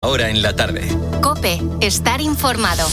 Ahora en la tarde. COPE, estar informado.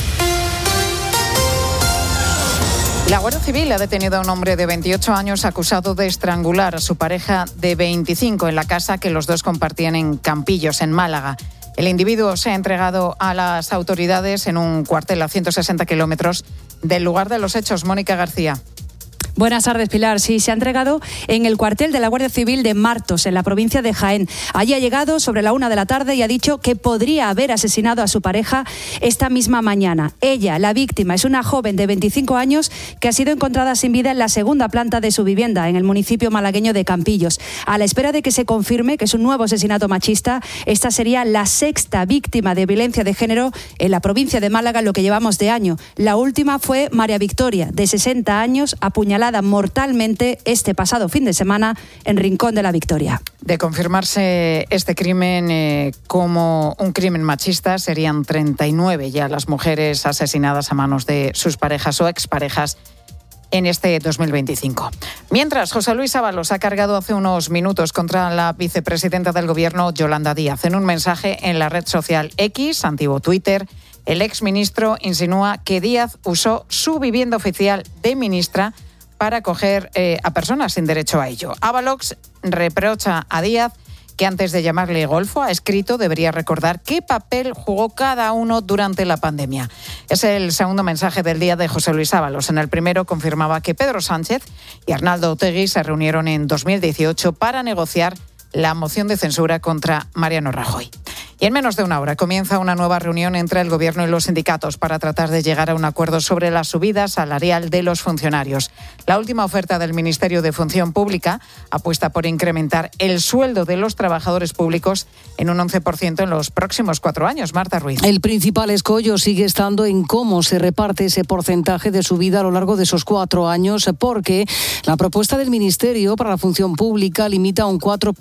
La Guardia Civil ha detenido a un hombre de 28 años acusado de estrangular a su pareja de 25 en la casa que los dos compartían en Campillos, en Málaga. El individuo se ha entregado a las autoridades en un cuartel a 160 kilómetros del lugar de los hechos. Mónica García. Buenas tardes, Pilar. Sí, se ha entregado en el cuartel de la Guardia Civil de Martos, en la provincia de Jaén. Allí ha llegado sobre la 1 de la tarde y ha dicho que podría haber asesinado a su pareja esta misma mañana. Ella, la víctima, es una joven de 25 años que ha sido encontrada sin vida en la segunda planta de su vivienda, en el municipio malagueño de Campillos. A la espera de que se confirme que es un nuevo asesinato machista, esta sería la sexta víctima de violencia de género en la provincia de Málaga en lo que llevamos de año. La última fue María Victoria, de 60 años, apuñalada mortalmente este pasado fin de semana en Rincón de la Victoria. De confirmarse este crimen como un crimen machista, serían 39 ya las mujeres asesinadas a manos de sus parejas o exparejas en este 2025. Mientras, José Luis Ábalos ha cargado hace unos minutos contra la vicepresidenta del Gobierno, Yolanda Díaz. En un mensaje en la red social X, antiguo Twitter, el exministro insinúa que Díaz usó su vivienda oficial de ministra para acoger a personas sin derecho a ello. Ábalos reprocha a Díaz que antes de llamarle golfo, ha escrito, debería recordar qué papel jugó cada uno durante la pandemia. Es el segundo mensaje del día de José Luis Ábalos. En el primero confirmaba que Pedro Sánchez y Arnaldo Otegi se reunieron en 2018 para negociar la moción de censura contra Mariano Rajoy. Y en menos de una hora comienza una nueva reunión entre el Gobierno y los sindicatos para tratar de llegar a un acuerdo sobre la subida salarial de los funcionarios. La última oferta del Ministerio de Función Pública apuesta por incrementar el sueldo de los trabajadores públicos en un 11% en los próximos 4 años. Marta Ruiz. El principal escollo sigue estando en cómo se reparte ese porcentaje de subida a lo largo de esos 4 años, porque la propuesta del Ministerio para la Función Pública limita a un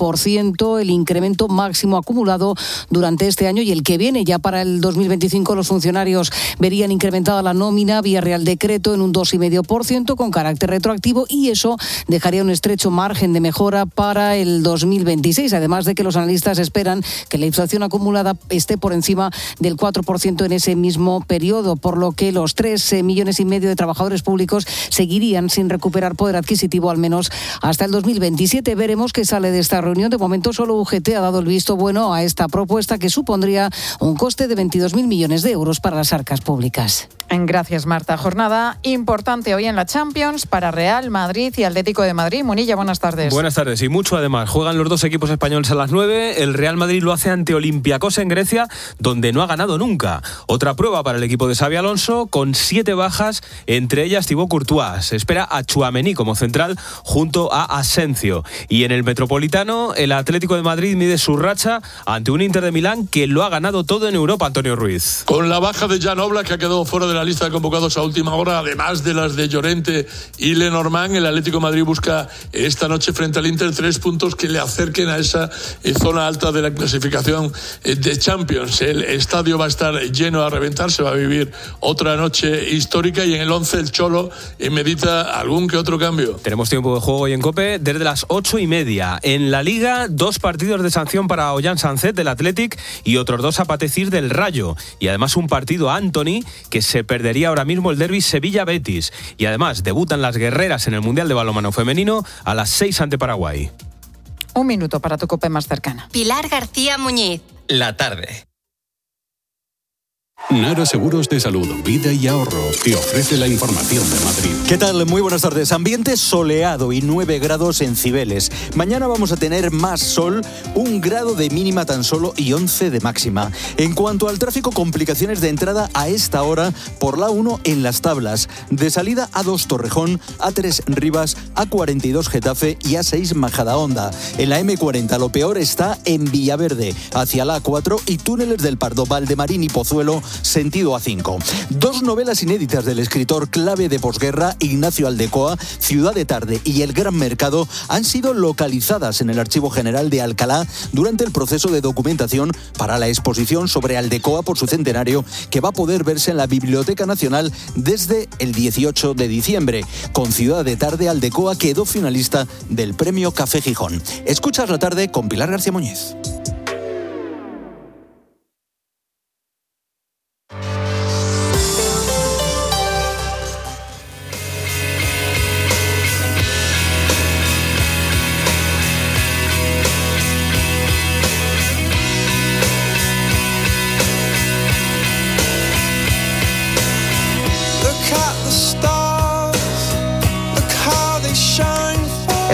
4% el incremento máximo acumulado durante este año y el que viene. Ya para el 2025 los funcionarios verían incrementada la nómina vía Real Decreto en un 2,5% con carácter retroactivo, y eso dejaría un estrecho margen de mejora para el 2026, además de que los analistas esperan que la inflación acumulada esté por encima del 4% en ese mismo periodo, por lo que los 3,5 millones de trabajadores públicos seguirían sin recuperar poder adquisitivo al menos hasta el 2027. Veremos qué sale de esta reunión. De momento solo UGT ha dado el visto bueno a esta propuesta, que supondría un coste de 22.000 millones de euros para las arcas públicas. Gracias, Marta. Jornada importante hoy en la Champions para Real Madrid y Atlético de Madrid. Munilla, buenas tardes. Buenas tardes, y mucho además. Juegan los dos equipos españoles a las 9. El Real Madrid lo hace ante Olympiacos en Grecia, donde no ha ganado nunca. Otra prueba para el equipo de Xabi Alonso, con 7 bajas, entre ellas Thibaut Courtois. Se espera a Tchouaméni como central junto a Asensio. Y en el Metropolitano, el Atlético de Madrid mide su racha ante un Inter de Milán que lo ha ganado todo en Europa. Antonio Ruiz. Con la baja de Jan Oblak, que ha quedado fuera de la lista de convocados a última hora, además de las de Llorente y Lenormand, el Atlético de Madrid busca esta noche frente al Inter 3 puntos que le acerquen a esa zona alta de la clasificación de Champions. El estadio va a estar lleno a reventar, se va a vivir otra noche histórica, y en el 11 el Cholo medita algún que otro cambio. Tenemos tiempo de juego hoy en COPE desde las 8:30. En la Liga, 2 partidos de sanción para Ollán Sancet del Athletic y otros 2 a Patecir del Rayo. Y además un partido a Antony, que se perdería ahora mismo el derbi Sevilla-Betis. Y además debutan las guerreras en el Mundial de Balonmano Femenino a las 6 ante Paraguay. 1 minuto para tu COPE más cercana. Pilar García Muñiz. La tarde. Nara Seguros de Salud, Vida y Ahorro te ofrece la información de Madrid. ¿Qué tal? Muy buenas tardes. Ambiente soleado y 9 grados en Cibeles. Mañana vamos a tener más sol, 1 grado de mínima tan solo y 11 de máxima. En cuanto al tráfico, complicaciones de entrada a esta hora por la 1 en Las Tablas. De salida A2 Torrejón, A3 Rivas, A42 Getafe y A6 Majadahonda. En la M40 lo peor está en Villaverde, hacia la A4 y túneles del Pardo, Valdemarín y Pozuelo, sentido A5. 2 novelas inéditas del escritor clave de posguerra Ignacio Aldecoa, Ciudad de Tarde y El Gran Mercado, han sido localizadas en el Archivo General de Alcalá durante el proceso de documentación para la exposición sobre Aldecoa por su centenario, que va a poder verse en la Biblioteca Nacional desde el 18 de diciembre. Con Ciudad de Tarde, Aldecoa quedó finalista del Premio Café Gijón. Escuchas La Tarde con Pilar García Muñiz.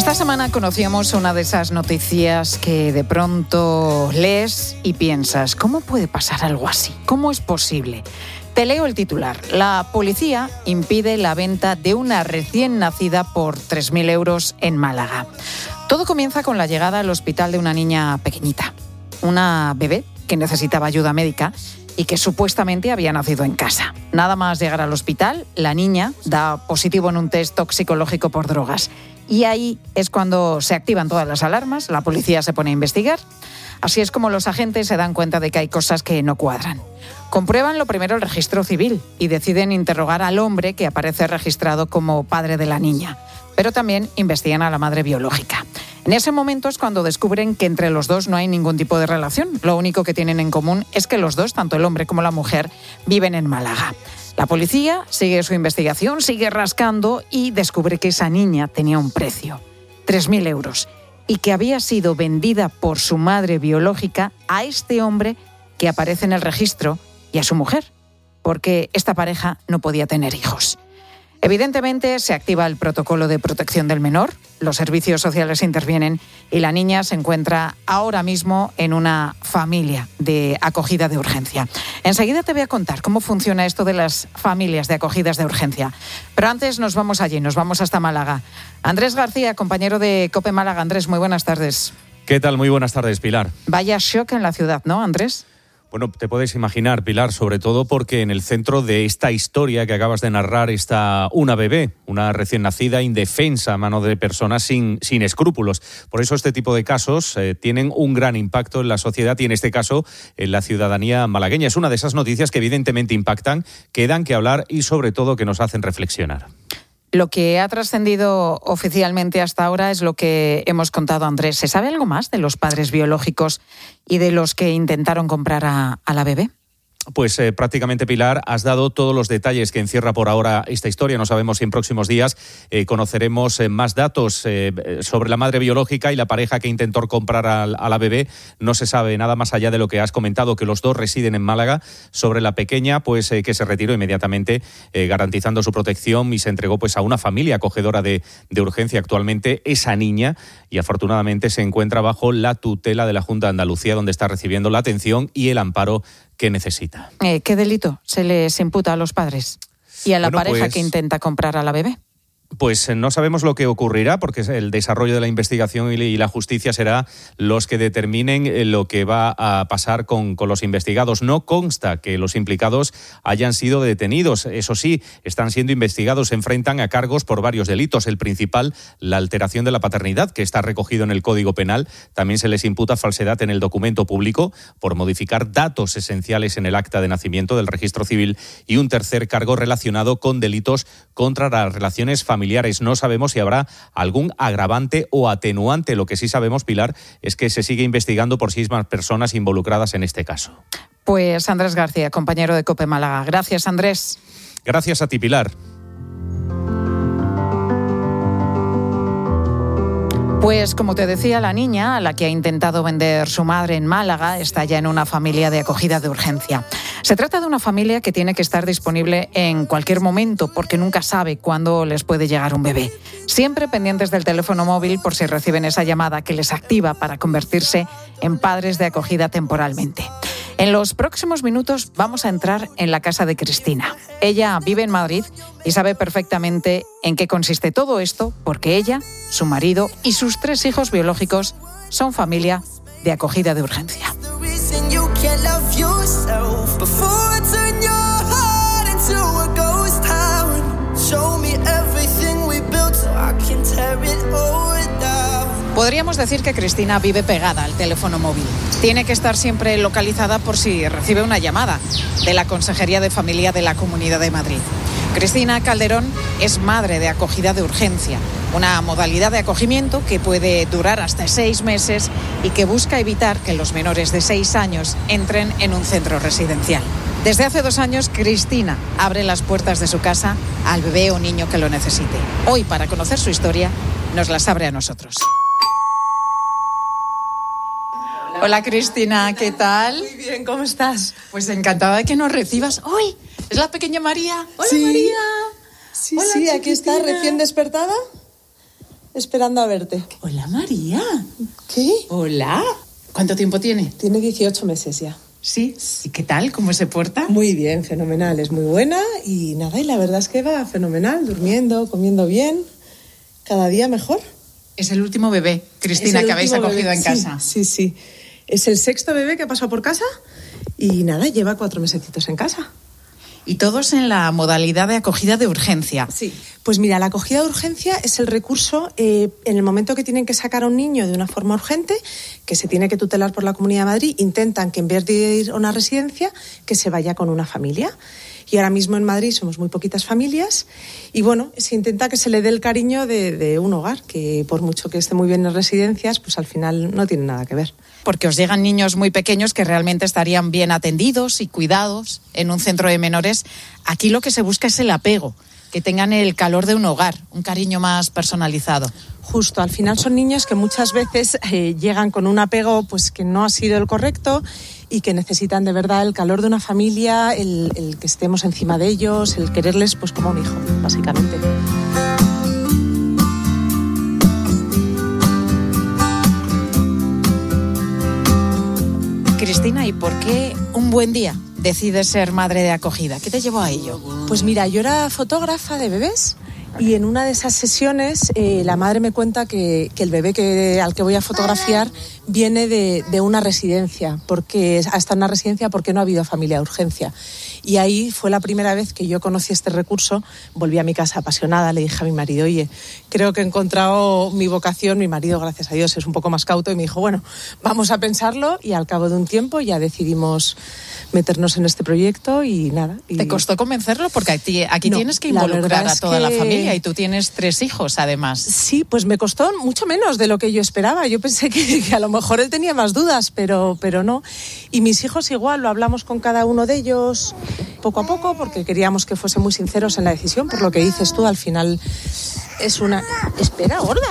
Esta semana conocíamos una de esas noticias que de pronto lees y piensas, ¿cómo puede pasar algo así? ¿Cómo es posible? Te leo el titular. La policía impide la venta de una recién nacida por 3.000 euros en Málaga. Todo comienza con la llegada al hospital de una niña pequeñita, una bebé que necesitaba ayuda médica y que supuestamente había nacido en casa. Nada más llegar al hospital, la niña da positivo en un test toxicológico por drogas. Y ahí es cuando se activan todas las alarmas, la policía se pone a investigar. Así es como los agentes se dan cuenta de que hay cosas que no cuadran. Comprueban lo primero el registro civil y deciden interrogar al hombre que aparece registrado como padre de la niña. Pero también investigan a la madre biológica. En ese momento es cuando descubren que entre los dos no hay ningún tipo de relación. Lo único que tienen en común es que los dos, tanto el hombre como la mujer, viven en Málaga. La policía sigue su investigación, sigue rascando y descubre que esa niña tenía un precio, 3.000 euros, y que había sido vendida por su madre biológica a este hombre que aparece en el registro y a su mujer, porque esta pareja no podía tener hijos. Evidentemente se activa el protocolo de protección del menor, los servicios sociales intervienen y la niña se encuentra ahora mismo en una familia de acogida de urgencia. Enseguida te voy a contar cómo funciona esto de las familias de acogidas de urgencia. Pero antes nos vamos allí, nos vamos hasta Málaga. Andrés García, compañero de COPE Málaga. Andrés, muy buenas tardes. ¿Qué tal? Muy buenas tardes, Pilar. Vaya shock en la ciudad, ¿no, Andrés? Bueno, te puedes imaginar, Pilar, sobre todo porque en el centro de esta historia que acabas de narrar está una bebé, una recién nacida indefensa a mano de personas sin escrúpulos. Por eso este tipo de casos tienen un gran impacto en la sociedad y en este caso en la ciudadanía malagueña. Es una de esas noticias que evidentemente impactan, que dan que hablar y sobre todo que nos hacen reflexionar. Lo que ha trascendido oficialmente hasta ahora es lo que hemos contado, Andrés. ¿Se sabe algo más de los padres biológicos y de los que intentaron comprar a la bebé? Pues prácticamente, Pilar, has dado todos los detalles que encierra por ahora esta historia. No sabemos si en próximos días conoceremos más datos sobre la madre biológica y la pareja que intentó comprar a la bebé. No se sabe nada más allá de lo que has comentado, que los dos residen en Málaga. Sobre la pequeña, pues que se retiró inmediatamente garantizando su protección y se entregó pues a una familia acogedora de urgencia. Actualmente esa niña, y afortunadamente se encuentra bajo la tutela de la Junta de Andalucía, donde está recibiendo la atención y el amparo que necesita. ¿Qué delito se les imputa a los padres y a la pareja que intenta comprar a la bebé? Pues no sabemos lo que ocurrirá, porque el desarrollo de la investigación y la justicia será los que determinen lo que va a pasar con los investigados. No consta que los implicados hayan sido detenidos. Eso sí, están siendo investigados, se enfrentan a cargos por varios delitos. El principal, la alteración de la paternidad, que está recogido en el Código Penal. También se les imputa falsedad en el documento público por modificar datos esenciales en el acta de nacimiento del registro civil, y un tercer cargo relacionado con delitos contra las relaciones familiares. No sabemos si habrá algún agravante o atenuante. Lo que sí sabemos, Pilar, es que se sigue investigando por 6 más personas involucradas en este caso. Pues Andrés García, compañero de COPE Málaga. Gracias, Andrés. Gracias a ti, Pilar. Pues como te decía, la niña, a la que ha intentado vender su madre en Málaga, está ya en una familia de acogida de urgencia. Se trata de una familia que tiene que estar disponible en cualquier momento porque nunca sabe cuándo les puede llegar un bebé. Siempre pendientes del teléfono móvil por si reciben esa llamada que les activa para convertirse en padres de acogida temporalmente. En los próximos minutos vamos a entrar en la casa de Cristina. Ella vive en Madrid y sabe perfectamente en qué consiste todo esto porque ella, su marido y sus 3 hijos biológicos son familia de acogida de urgencia. Podríamos decir que Cristina vive pegada al teléfono móvil. Tiene que estar siempre localizada por si recibe una llamada de la Consejería de Familia de la Comunidad de Madrid. Cristina Calderón es madre de acogida de urgencia, una modalidad de acogimiento que puede durar hasta 6 meses y que busca evitar que los menores de 6 años entren en un centro residencial. Desde hace 2 años, Cristina abre las puertas de su casa al bebé o niño que lo necesite. Hoy, para conocer su historia, nos las abre a nosotros. Hola Cristina, ¿qué tal? Muy bien, ¿cómo estás? Pues encantada de que nos recibas. ¡Uy! ¿Es la pequeña María? Hola sí. María. Sí, hola, sí, aquí está, recién despertada. esperando a verte. Hola, María. ¿Qué? Hola. ¿Cuánto tiempo tiene? Tiene 18 meses ya. Sí. ¿Y qué tal? ¿Cómo se porta? Muy bien, fenomenal. Es muy buena y nada, y la verdad es que va fenomenal, durmiendo, comiendo bien, cada día mejor. Es el último bebé, Cristina, que habéis acogido bebé. en casa. Sí. Es el 6º bebé que ha pasado por casa y nada, lleva 4 mesecitos en casa. Y todos en la modalidad de acogida de urgencia. Sí. Pues mira, la acogida de urgencia es el recurso en el momento que tienen que sacar a un niño de una forma urgente, que se tiene que tutelar por la Comunidad de Madrid, intentan que en vez de ir a una residencia, que se vaya con una familia. Y ahora mismo en Madrid somos muy poquitas familias y bueno, se intenta que se le dé el cariño de un hogar, que por mucho que esté muy bien en residencias, pues al final no tiene nada que ver. Porque os llegan niños muy pequeños que realmente estarían bien atendidos y cuidados en un centro de menores. Aquí lo que se busca es el apego, que tengan el calor de un hogar, un cariño más personalizado. Justo, al final son niños que muchas veces llegan con un apego pues que no ha sido el correcto y que necesitan de verdad el calor de una familia, el que estemos encima de ellos, el quererles pues como un hijo, básicamente. Cristina, ¿y por qué un buen día decides ser madre de acogida? ¿Qué te llevó a ello? Pues mira, yo era fotógrafa de bebés y en una de esas sesiones la madre me cuenta que el bebé al que voy a fotografiar viene de una residencia, porque hasta una residencia porque no ha habido familia de urgencia. Y ahí fue la primera vez que yo conocí este recurso. Volví a mi casa apasionada, le dije a mi marido, oye, creo que he encontrado mi vocación. Mi marido, gracias a Dios, es un poco más cauto y me dijo, bueno, vamos a pensarlo, y al cabo de un tiempo ya decidimos meternos en este proyecto y nada. ¿Te costó convencerlo? Porque aquí no, tienes que involucrar a toda la familia y tú tienes 3 hijos además. Sí, pues me costó mucho menos de lo que yo esperaba. Yo pensé que a lo mejor él tenía más dudas, pero no. Y mis hijos igual, lo hablamos con cada uno de ellos poco a poco porque queríamos que fuesen muy sinceros en la decisión, por lo que dices tú, al final es una... Espera, gorda.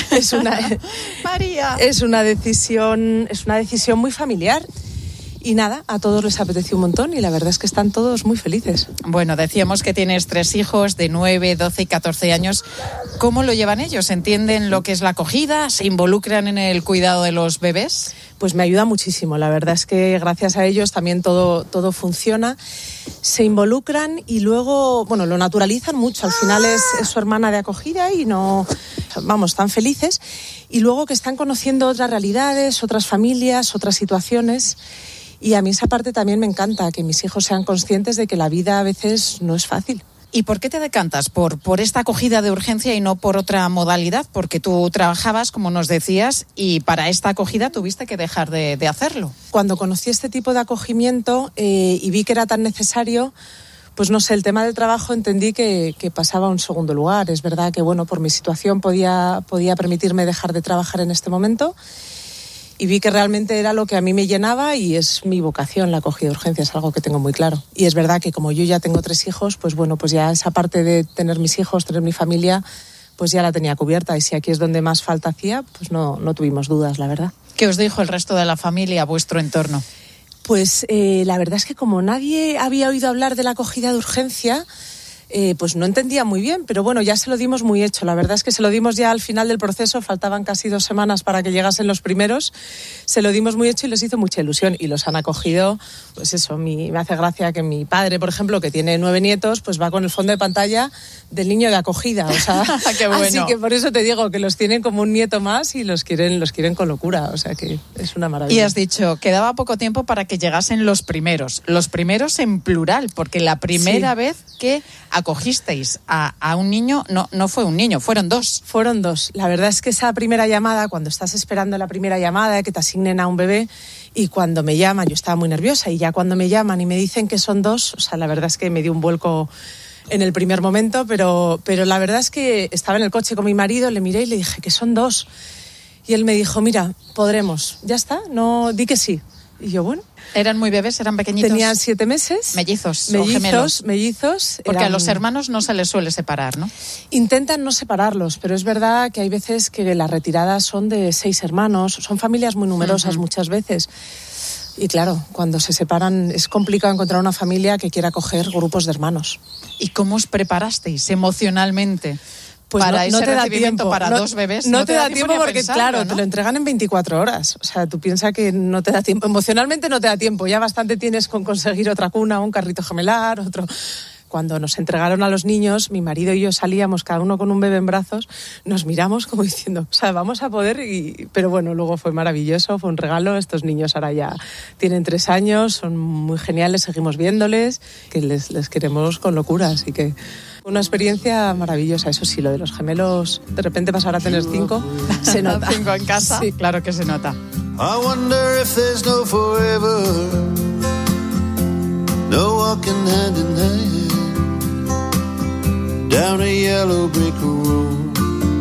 María. Es una decisión muy familiar. Y nada, a todos les apeteció un montón y la verdad es que están todos muy felices. Bueno, decíamos que tienes 3 hijos de 9, 12 y 14 años. ¿Cómo lo llevan ellos? ¿Entienden lo que es la acogida? ¿Se involucran en el cuidado de los bebés? Pues me ayuda muchísimo. La verdad es que gracias a ellos también todo funciona. Se involucran y luego, bueno, lo naturalizan mucho. Al final es su hermana de acogida y no... Vamos, están felices. Y luego que están conociendo otras realidades, otras familias, otras situaciones. Y a mí esa parte también me encanta, que mis hijos sean conscientes de que la vida a veces no es fácil. ¿Y por qué te decantas? ¿Por esta acogida de urgencia y no por otra modalidad? Porque tú trabajabas, como nos decías, y para esta acogida tuviste que dejar de hacerlo. Cuando conocí este tipo de acogimiento y vi que era tan necesario, pues no sé, el tema del trabajo entendí que pasaba a un segundo lugar. Es verdad que, bueno, por mi situación podía permitirme dejar de trabajar en este momento. Y vi que realmente era lo que a mí me llenaba y es mi vocación, la acogida de urgencia, es algo que tengo muy claro. Y es verdad que como yo ya tengo 3 hijos, pues bueno, pues ya esa parte de tener mis hijos, tener mi familia, pues ya la tenía cubierta. Y si aquí es donde más falta hacía, pues no tuvimos dudas, la verdad. ¿Qué os dijo el resto de la familia, vuestro entorno? Pues la verdad es que como nadie había oído hablar de la acogida de urgencia, pues no entendía muy bien, pero bueno, ya se lo dimos muy hecho. La verdad es que se lo dimos ya al final del proceso, faltaban casi 2 semanas para que llegasen los primeros. Se lo dimos muy hecho y les hizo mucha ilusión y los han acogido. Pues eso, me hace gracia que mi padre, por ejemplo, que tiene 9 nietos, pues va con el fondo de pantalla del niño de acogida. O sea, qué bueno. Así que por eso te digo que los tienen como un nieto más y los quieren con locura. O sea que es una maravilla. Y has dicho, quedaba poco tiempo para que llegasen los primeros en plural, porque la primera vez que acogisteis a un niño, no fue un niño, fueron 2. Fueron 2. La verdad es que esa primera llamada, cuando estás esperando la primera llamada, que te asignen a un bebé, y cuando me llaman, yo estaba muy nerviosa, y ya cuando me llaman y me dicen que son 2, o sea, la verdad es que me dio un vuelco en el primer momento, pero la verdad es que estaba en el coche con mi marido, le miré y le dije que son 2. Y él me dijo, mira, podremos, ya está, no, di que sí. Y yo, bueno. ¿Eran muy bebés? ¿Eran pequeñitos? Tenían 7 meses. ¿Mellizos o gemelos? Mellizos. Porque a los hermanos no se les suele separar, ¿no? Intentan no separarlos, pero es verdad que hay veces que las retiradas son de 6 hermanos. Son familias muy numerosas muchas veces. Y claro, cuando se separan es complicado encontrar una familia que quiera acoger grupos de hermanos. ¿Y cómo os preparasteis emocionalmente Pues para no ese te da recibimiento tiempo. para No, 2 bebés. No te da tiempo ni a porque, pensarlo, claro, ¿no? te lo entregan en 24 horas. O sea, tú piensas que no te da tiempo. Emocionalmente no te da tiempo. Ya bastante tienes con conseguir otra cuna, un carrito gemelar, otro... Cuando nos entregaron a los niños, mi marido y yo salíamos, cada uno con un bebé en brazos, nos miramos como diciendo, o sea, vamos a poder... Pero bueno, luego fue maravilloso, fue un regalo. Estos niños ahora ya tienen 3 años, son muy geniales, seguimos viéndoles, que les queremos con locura, así que... Una experiencia maravillosa, eso sí, lo de los gemelos, de repente pasar a tener 5, se nota. 5 en casa, sí, claro que se nota. I wonder if there's no forever, no walking hand in hand, down a yellow brick road,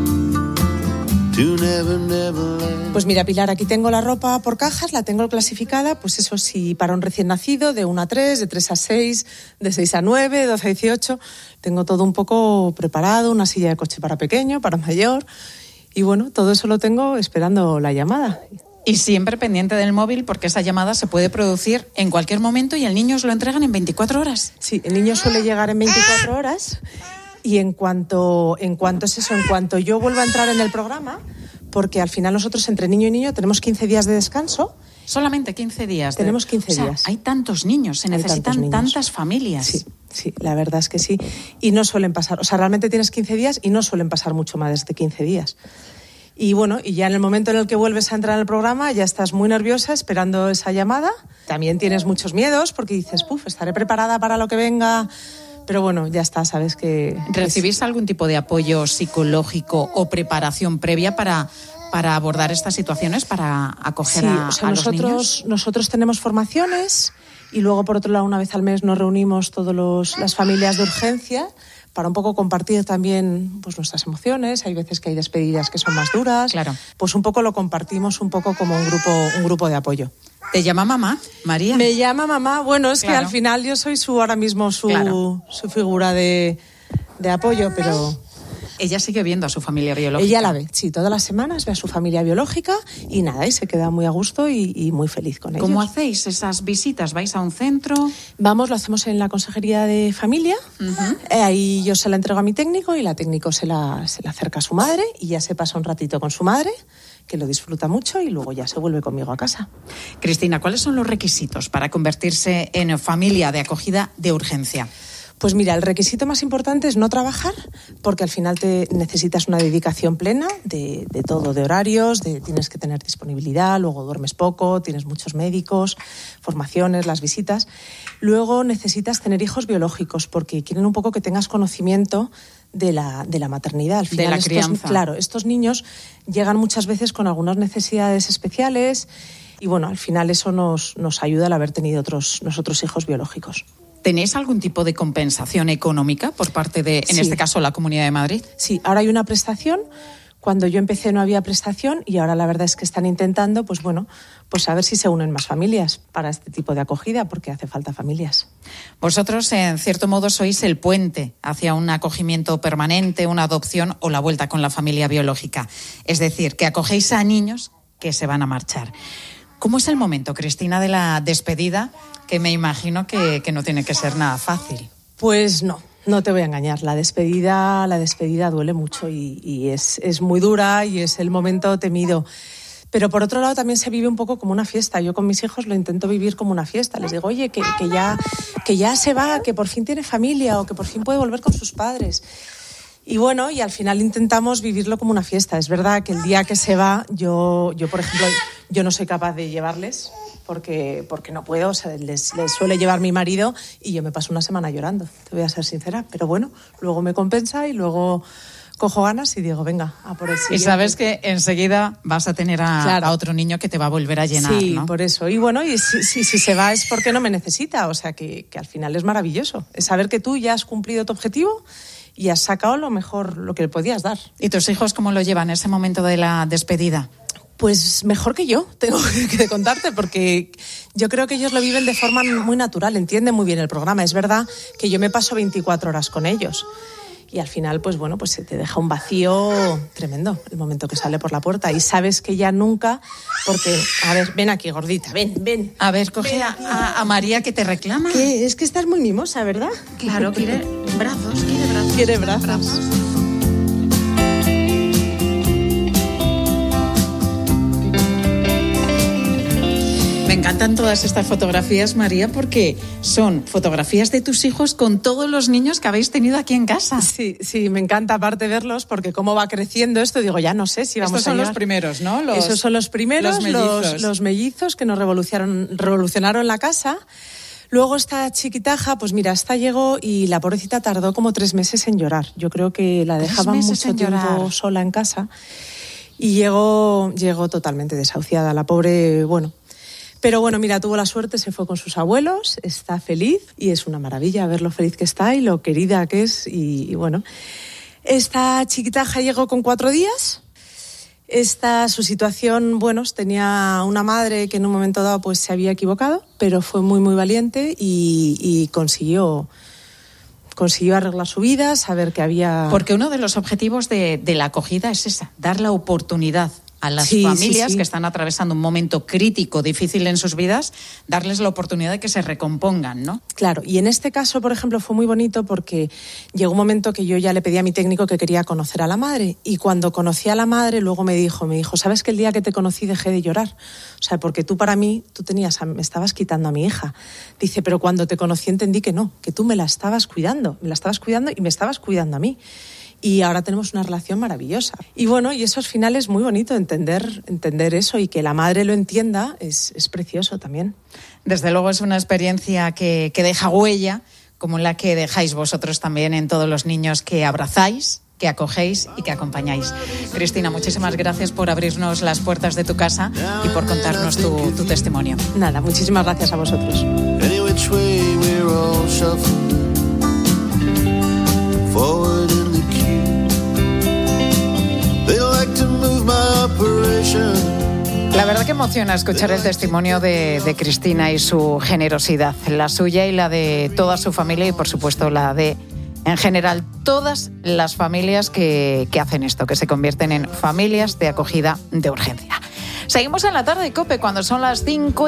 to Never Never Land. Pues mira, Pilar, aquí tengo la ropa por cajas, la tengo clasificada, pues eso sí, para un recién nacido, de 1 a 3, de 3 a 6, de 6 a 9, de 12 a 18, tengo todo un poco preparado, una silla de coche para pequeño, para mayor, y bueno, todo eso lo tengo esperando la llamada. Y siempre pendiente del móvil, porque esa llamada se puede producir en cualquier momento y el niño os lo entregan en 24 horas. Sí, el niño suele llegar en 24 horas y en cuanto es eso, en cuanto yo vuelva a entrar en el programa, porque al final nosotros entre niño y niño tenemos 15 días de descanso. Solamente 15 días. Tenemos 15 días. Hay tantos niños, se necesitan tantas familias. Sí, la verdad es que sí. Y no suelen pasar, o sea, realmente tienes 15 días y no suelen pasar mucho más de 15 días. Y bueno, y ya en el momento en el que vuelves a entrar en el programa, ya estás muy nerviosa esperando esa llamada. También tienes muchos miedos porque dices, estaré preparada para lo que venga. Pero bueno, ya está, sabes que... ¿Recibís algún tipo de apoyo psicológico o preparación previa para abordar estas situaciones, para acoger a los niños? Nosotros tenemos formaciones y luego, por otro lado, una vez al mes nos reunimos todas las familias de urgencia para un poco compartir también pues nuestras emociones. Hay veces que hay despedidas que son más duras. Claro. Pues un poco lo compartimos un poco como un grupo de apoyo. ¿Te llama mamá, María? Me llama mamá. Bueno, es que al final yo soy ahora mismo su figura de apoyo, pero... Ella sigue viendo a su familia biológica. Ella la ve, sí, todas las semanas ve a su familia biológica y nada, y se queda muy a gusto y muy feliz con ellos. ¿Cómo hacéis esas visitas? ¿Vais a un centro? Vamos, lo hacemos en la Consejería de Familia. Ahí yo se la entrego a mi técnico y la técnico se la acerca a su madre y ya se pasa un ratito con su madre, que lo disfruta mucho, y luego ya se vuelve conmigo a casa. Cristina, ¿cuáles son los requisitos para convertirse en familia de acogida de urgencia? Pues mira, el requisito más importante es no trabajar, porque al final te necesitas una dedicación plena de todo, de horarios, tienes que tener disponibilidad, luego duermes poco, tienes muchos médicos, formaciones, las visitas. Luego necesitas tener hijos biológicos, porque quieren un poco que tengas conocimiento de la maternidad. Al final, de la crianza. Claro, estos niños llegan muchas veces con algunas necesidades especiales y bueno, al final eso nos ayuda al haber tenido nosotros hijos biológicos. ¿Tenéis algún tipo de compensación económica por parte de, en este caso, la Comunidad de Madrid? Sí, ahora hay una prestación. Cuando yo empecé no había prestación y ahora la verdad es que están intentando, pues a ver si se unen más familias para este tipo de acogida, porque hace falta familias. Vosotros, en cierto modo, sois el puente hacia un acogimiento permanente, una adopción o la vuelta con la familia biológica. Es decir, que acogéis a niños que se van a marchar. ¿Cómo es el momento, Cristina, de la despedida? Que me imagino que no tiene que ser nada fácil. Pues no te voy a engañar. La despedida duele mucho y es muy dura y es el momento temido. Pero por otro lado también se vive un poco como una fiesta. Yo con mis hijos lo intento vivir como una fiesta. Les digo, oye, que ya se va, que por fin tiene familia o que por fin puede volver con sus padres. Y bueno, y al final intentamos vivirlo como una fiesta. Es verdad que el día que se va, yo por ejemplo, yo no soy capaz de llevarles porque no puedo. O sea, les suele llevar mi marido y yo me paso una semana llorando, te voy a ser sincera. Pero bueno, luego me compensa y luego cojo ganas y digo, venga, a por el siguiente. Y sabes que enseguida vas a tener a otro niño que te va a volver a llenar, sí, ¿no? Por eso. Y bueno, y si se va es porque no me necesita. O sea, que al final es maravilloso. Es saber que tú ya has cumplido tu objetivo y has sacado lo mejor, lo que le podías dar. ¿Y tus hijos cómo lo llevan ese momento de la despedida? Pues mejor que yo, tengo que contarte, porque yo creo que ellos lo viven de forma muy natural, entienden muy bien el programa. Es verdad que yo me paso 24 horas con ellos y al final, pues bueno, pues se te deja un vacío tremendo el momento que sale por la puerta y sabes que ya nunca, porque, a ver, ven aquí, gordita, ven. A ver, coge a María que te reclama. ¿Qué? Es que estás muy mimosa, ¿verdad? Claro, quiere brazos. Quiere brazos. encantan todas estas fotografías, María, porque son fotografías de tus hijos con todos los niños que habéis tenido aquí en casa. Sí, me encanta aparte verlos porque cómo va creciendo esto, digo, ya no sé si vamos a Estos son los primeros, ¿no? Esos son los primeros, los mellizos que nos revolucionaron la casa. Luego esta chiquitaja, pues mira, esta llegó y la pobrecita tardó como 3 meses en llorar. Yo creo que la dejaban mucho tiempo sola en casa y llegó totalmente desahuciada. La pobre, bueno. Pero bueno, mira, tuvo la suerte, se fue con sus abuelos, está feliz y es una maravilla ver lo feliz que está y lo querida que es. Y bueno, esta chiquitaja llegó con 4 días. Su situación, bueno, tenía una madre que en un momento dado pues se había equivocado, pero fue muy, muy valiente y consiguió arreglar su vida, saber que había... Porque uno de los objetivos de la acogida es esa, dar la oportunidad a las familias que están atravesando un momento crítico, difícil en sus vidas, darles la oportunidad de que se recompongan, ¿no? Claro, y en este caso, por ejemplo, fue muy bonito porque llegó un momento que yo ya le pedí a mi técnico que quería conocer a la madre, y cuando conocí a la madre luego me dijo, ¿sabes que el día que te conocí dejé de llorar? O sea, porque tú para mí, me estabas quitando a mi hija. Dice, pero cuando te conocí entendí que no, que tú me la estabas cuidando y me estabas cuidando a mí. Y ahora tenemos una relación maravillosa. Y bueno, y eso al final es muy bonito, entender eso, y que la madre lo entienda es precioso también. Desde luego es una experiencia que deja huella, como la que dejáis vosotros también en todos los niños que abrazáis, que acogéis y que acompañáis. Cristina, muchísimas gracias por abrirnos las puertas de tu casa y por contarnos tu testimonio. Nada, muchísimas gracias a vosotros. La verdad que emociona escuchar el testimonio de Cristina y su generosidad, la suya y la de toda su familia y por supuesto la de, en general, todas las familias que hacen esto, que se convierten en familias de acogida de urgencia. Seguimos en la tarde de COPE cuando son las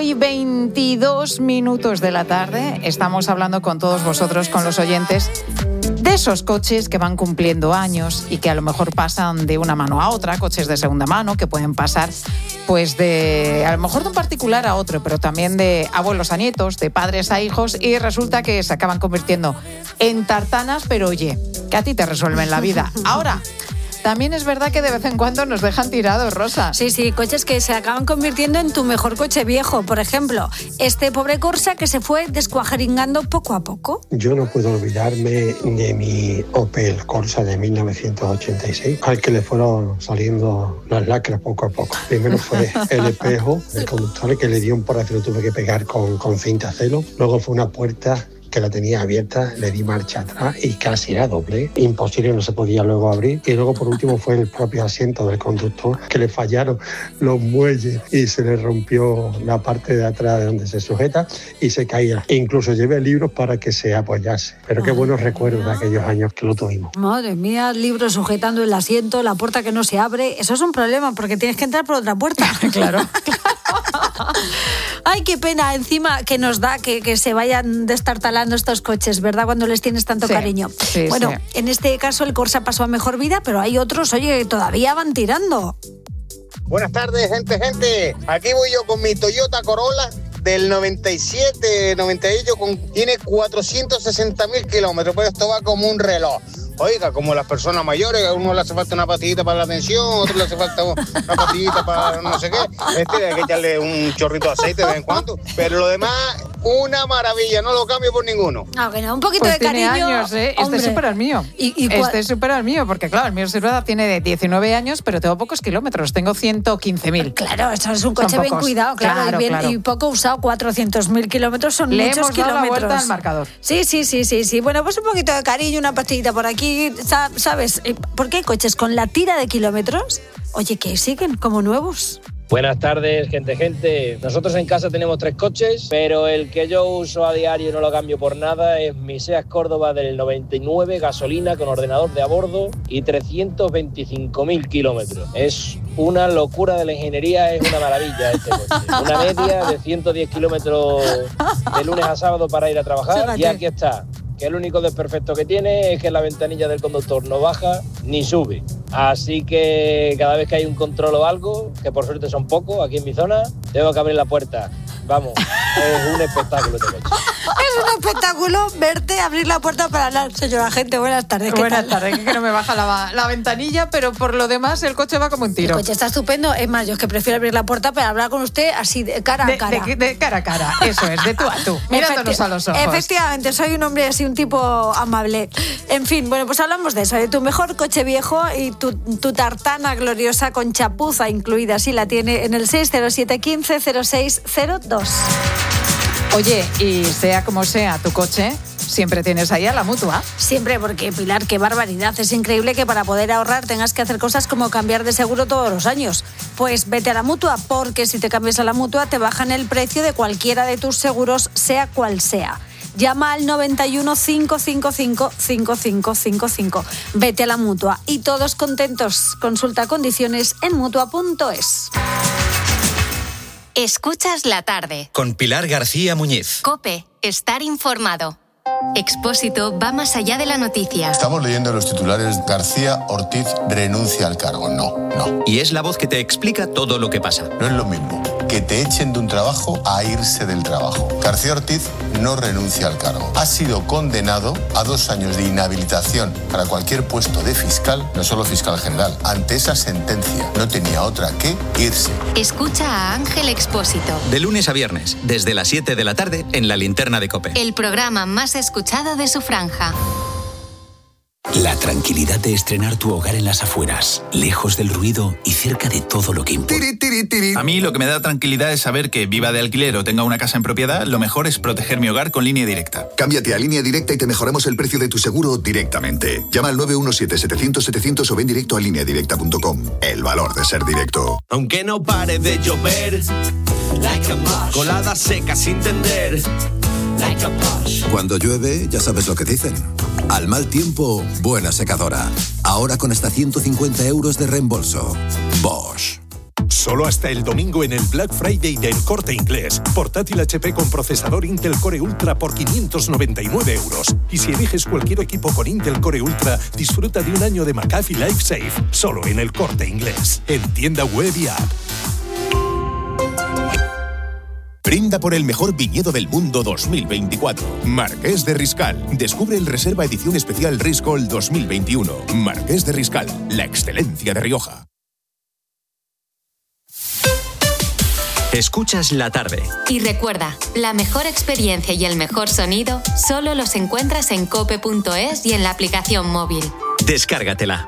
5:22 de la tarde. Estamos hablando con todos vosotros, con los oyentes, de esos coches que van cumpliendo años y que a lo mejor pasan de una mano a otra, coches de segunda mano que pueden pasar pues a lo mejor de un particular a otro, pero también de abuelos a nietos, de padres a hijos, y resulta que se acaban convirtiendo en tartanas, pero oye, que a ti te resuelven la vida. Ahora, también es verdad que de vez en cuando nos dejan tirados, Rosa. Sí, coches que se acaban convirtiendo en tu mejor coche viejo. Por ejemplo, este pobre Corsa que se fue descuajeringando poco a poco. Yo no puedo olvidarme de mi Opel Corsa de 1986, al que le fueron saliendo las lacras poco a poco. Primero fue el espejo del conductor que le dio un porrazo y lo tuve que pegar con cinta celo. Luego fue una puerta que la tenía abierta, le di marcha atrás y casi era doble. Imposible, no se podía luego abrir. Y luego por último fue el propio asiento del conductor, que le fallaron los muelles y se le rompió la parte de atrás de donde se sujeta y se caía. E incluso llevé libros para que se apoyase. Pero qué buenos recuerdos de aquellos años que lo tuvimos. Madre mía, libros sujetando el asiento, la puerta que no se abre. Eso es un problema porque tienes que entrar por otra puerta. Claro. Ay, qué pena encima que nos da que se vayan destartalando estos coches, ¿verdad? Cuando les tienes tanto cariño. Sí, bueno, en este caso el Corsa pasó a mejor vida, pero hay otros, oye, que todavía van tirando. Buenas tardes, gente. Aquí voy yo con mi Toyota Corolla del 97, 98, tiene 460.000 kilómetros, pero esto va como un reloj. Oiga, como las personas mayores, a uno le hace falta una pastillita para la tensión, a otro le hace falta una pastillita para no sé qué. Hay que echarle un chorrito de aceite de vez en cuando. Pero lo demás, una maravilla, no lo cambio por ninguno. Ah, bueno, un poquito pues de cariño. Tiene años, ¿eh? Este es súper el mío. Este es súper el mío, porque claro, el mío tiene de 19 años, pero tengo pocos kilómetros, tengo 115.000. Claro, esto es un coche bien cuidado, claro, y poco usado, 400.000 kilómetros son Le muchos hemos dado kilómetros. la vuelta al marcador. Sí. Bueno, pues un poquito de cariño, una pastillita por aquí, ¿sabes? ¿Por qué hay coches con la tira de kilómetros? Oye, que siguen como nuevos. Buenas tardes, gente. Nosotros en casa tenemos 3 coches, pero el que yo uso a diario y no lo cambio por nada es mi Seat Córdoba del 99, gasolina con ordenador de a bordo y 325.000 kilómetros. Es una locura de la ingeniería, es una maravilla este coche. Una media de 110 kilómetros de lunes a sábado para ir a trabajar. Y aquí está, que el único desperfecto que tiene es que la ventanilla del conductor no baja ni sube. Así que cada vez que hay un control o algo, que por suerte son pocos aquí en mi zona, tengo que abrir la puerta. vamos, es un espectáculo este coche. Es un espectáculo verte abrir la puerta para hablar. Señora gente, buenas tardes. Buenas tardes, que no me baja la ventanilla, pero por lo demás el coche va como un tiro. El coche está estupendo. Es más, yo es que prefiero abrir la puerta para hablar con usted así de cara a cara. De cara a cara, eso es, de tú a tú, mirándonos a los ojos. Efectivamente, soy un hombre así, un tipo amable. En fin, bueno, pues hablamos de eso, de tu mejor coche viejo y tu tartana gloriosa con chapuza incluida, si la tiene, en el 607 15 0602. Oye, y sea como sea tu coche, siempre tienes ahí a la Mutua. Siempre, porque Pilar, qué barbaridad. Es increíble que para poder ahorrar tengas que hacer cosas como cambiar de seguro todos los años. Pues vete a la Mutua, porque si te cambias a la Mutua te bajan el precio de cualquiera de tus seguros, sea cual sea. Llama al 91 555 5555. Vete a la Mutua y todos contentos. Consulta condiciones en mutua.es. Escuchas la tarde. Con Pilar García Muñiz. COPE. Estar informado. Expósito va más allá de la noticia. Estamos leyendo los titulares. García Ortiz renuncia al cargo. No. Y es la voz que te explica todo lo que pasa. No es lo mismo que te echen de un trabajo a irse del trabajo. García Ortiz no renuncia al cargo. Ha sido condenado a 2 años de inhabilitación para cualquier puesto de fiscal, no solo fiscal general. Ante esa sentencia no tenía otra que irse. Escucha a Ángel Expósito. De lunes a viernes, desde las 7 de la tarde, en la Linterna de COPE. El programa más escuchado de su franja. La tranquilidad de estrenar tu hogar en las afueras, lejos del ruido y cerca de todo lo que importa. A mí lo que me da tranquilidad es saber que viva de alquiler o tenga una casa en propiedad, lo mejor es proteger mi hogar con Línea Directa. Cámbiate a Línea Directa y te mejoramos el precio de tu seguro directamente. Llama al 917-700-700 o ven directo a lineadirecta.com. El valor de ser directo. Aunque no pare de llover, colada seca sin tender. Cuando llueve, ya sabes lo que dicen. Al mal tiempo, buena secadora. Ahora con hasta 150 euros de reembolso. Bosch. Solo hasta el domingo en el Black Friday del Corte Inglés. Portátil HP con procesador Intel Core Ultra por 599 euros. Y si eliges cualquier equipo con Intel Core Ultra, disfruta de un año de McAfee LifeSafe. Solo en el Corte Inglés. En tienda web y app. Brinda por el mejor viñedo del mundo 2024. Marqués de Riscal. Descubre el Reserva Edición Especial Riscal 2021. Marqués de Riscal. La excelencia de Rioja. Escuchas la tarde. Y recuerda, la mejor experiencia y el mejor sonido solo los encuentras en cope.es y en la aplicación móvil. Descárgatela.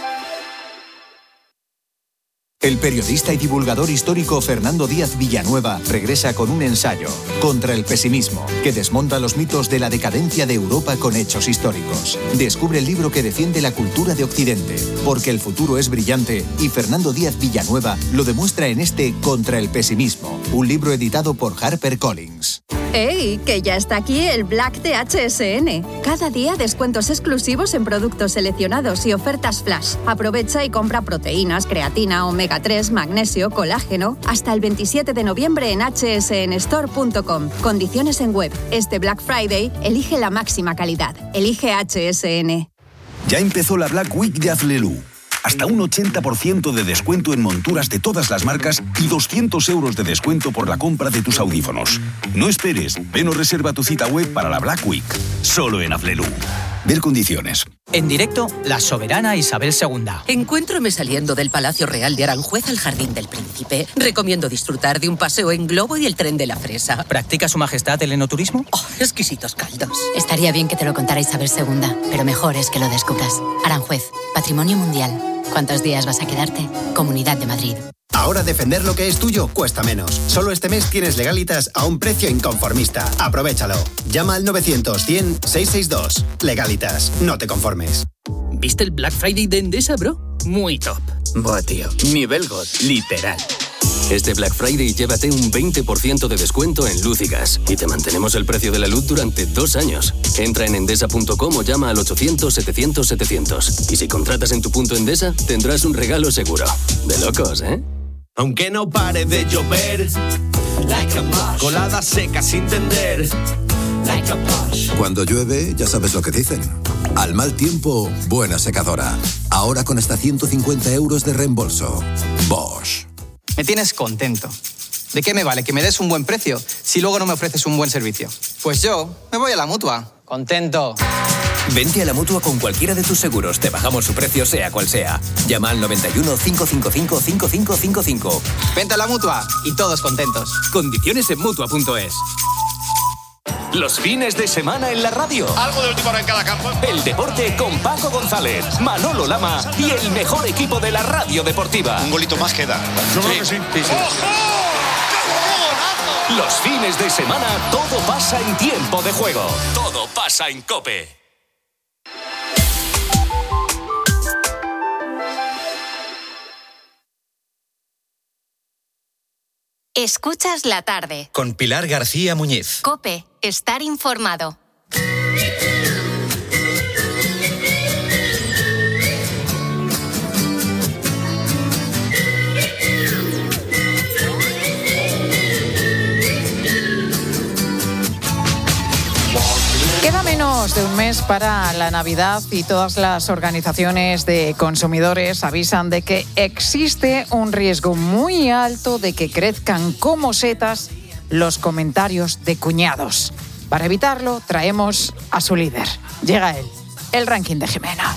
El periodista y divulgador histórico Fernando Díaz Villanueva regresa con un ensayo, Contra el pesimismo, que desmonta los mitos de la decadencia de Europa con hechos históricos. Descubre el libro que defiende la cultura de Occidente, porque el futuro es brillante y Fernando Díaz Villanueva lo demuestra en este Contra el pesimismo, un libro editado por HarperCollins. ¡Ey! Que ya está aquí el Black de HSN. Cada día descuentos exclusivos en productos seleccionados y ofertas flash. Aprovecha y compra proteínas, creatina, omega 3, magnesio, colágeno, hasta el 27 de noviembre en hsnstore.com. Condiciones en web. Este Black Friday, elige la máxima calidad. Elige HSN. Ya empezó la Black Week de Aflelu. Hasta un 80% de descuento en monturas de todas las marcas y 200 euros de descuento por la compra de tus audífonos. No esperes, ven o reserva tu cita web para la Black Week. Solo en Aflelu. Ver condiciones. En directo, la soberana Isabel II. Encuéntrome saliendo del Palacio Real de Aranjuez al Jardín del Príncipe. Recomiendo disfrutar de un paseo en globo y el tren de la fresa. ¿Practica su majestad el enoturismo? ¡Oh, exquisitos caldos! Estaría bien que te lo contara Isabel II, pero mejor es que lo descubras. Aranjuez, Patrimonio Mundial. ¿Cuántos días vas a quedarte? Comunidad de Madrid. Ahora defender lo que es tuyo cuesta menos. Solo este mes tienes Legalitas a un precio inconformista. Aprovechalo. Llama al 900-100-662. Legalitas. No te conformes. ¿Viste el Black Friday de Endesa, bro? Muy top. Buah, tío. Nivel God. Literal. Este Black Friday llévate un 20% de descuento en luz y gas. Y te mantenemos el precio de la luz durante 2 años. Entra en endesa.com o llama al 800-700-700. Y si contratas en tu punto Endesa, tendrás un regalo seguro. De locos, ¿eh? Aunque no pare de llover, colada seca sin tender. Cuando llueve, ya sabes lo que dicen. Al mal tiempo, buena secadora. Ahora con hasta 150 euros de reembolso. Bosch. Me tienes contento. ¿De qué me vale que me des un buen precio si luego no me ofreces un buen servicio? Pues yo me voy a la Mutua. Contento. Vente a la Mutua con cualquiera de tus seguros. Te bajamos su precio sea cual sea. Llama al 91 555 5555. Vente a la Mutua y todos contentos. Condiciones en Mutua.es. Los fines de semana en la radio. Algo de última hora en cada campo. El deporte con Paco González, Manolo Lama y el mejor equipo de la radio deportiva. Un golito más queda. Yo creo que sí. ¡Ojo! Los fines de semana todo pasa en tiempo de juego. Todo pasa en COPE. Escuchas la tarde. Con Pilar García Muñiz. COPE, estar informado. Queda menos de un mes para la Navidad y todas las organizaciones de consumidores avisan de que existe un riesgo muy alto de que crezcan como setas los comentarios de cuñados. Para evitarlo, traemos a su líder. Llega él, el ranking de Jimena.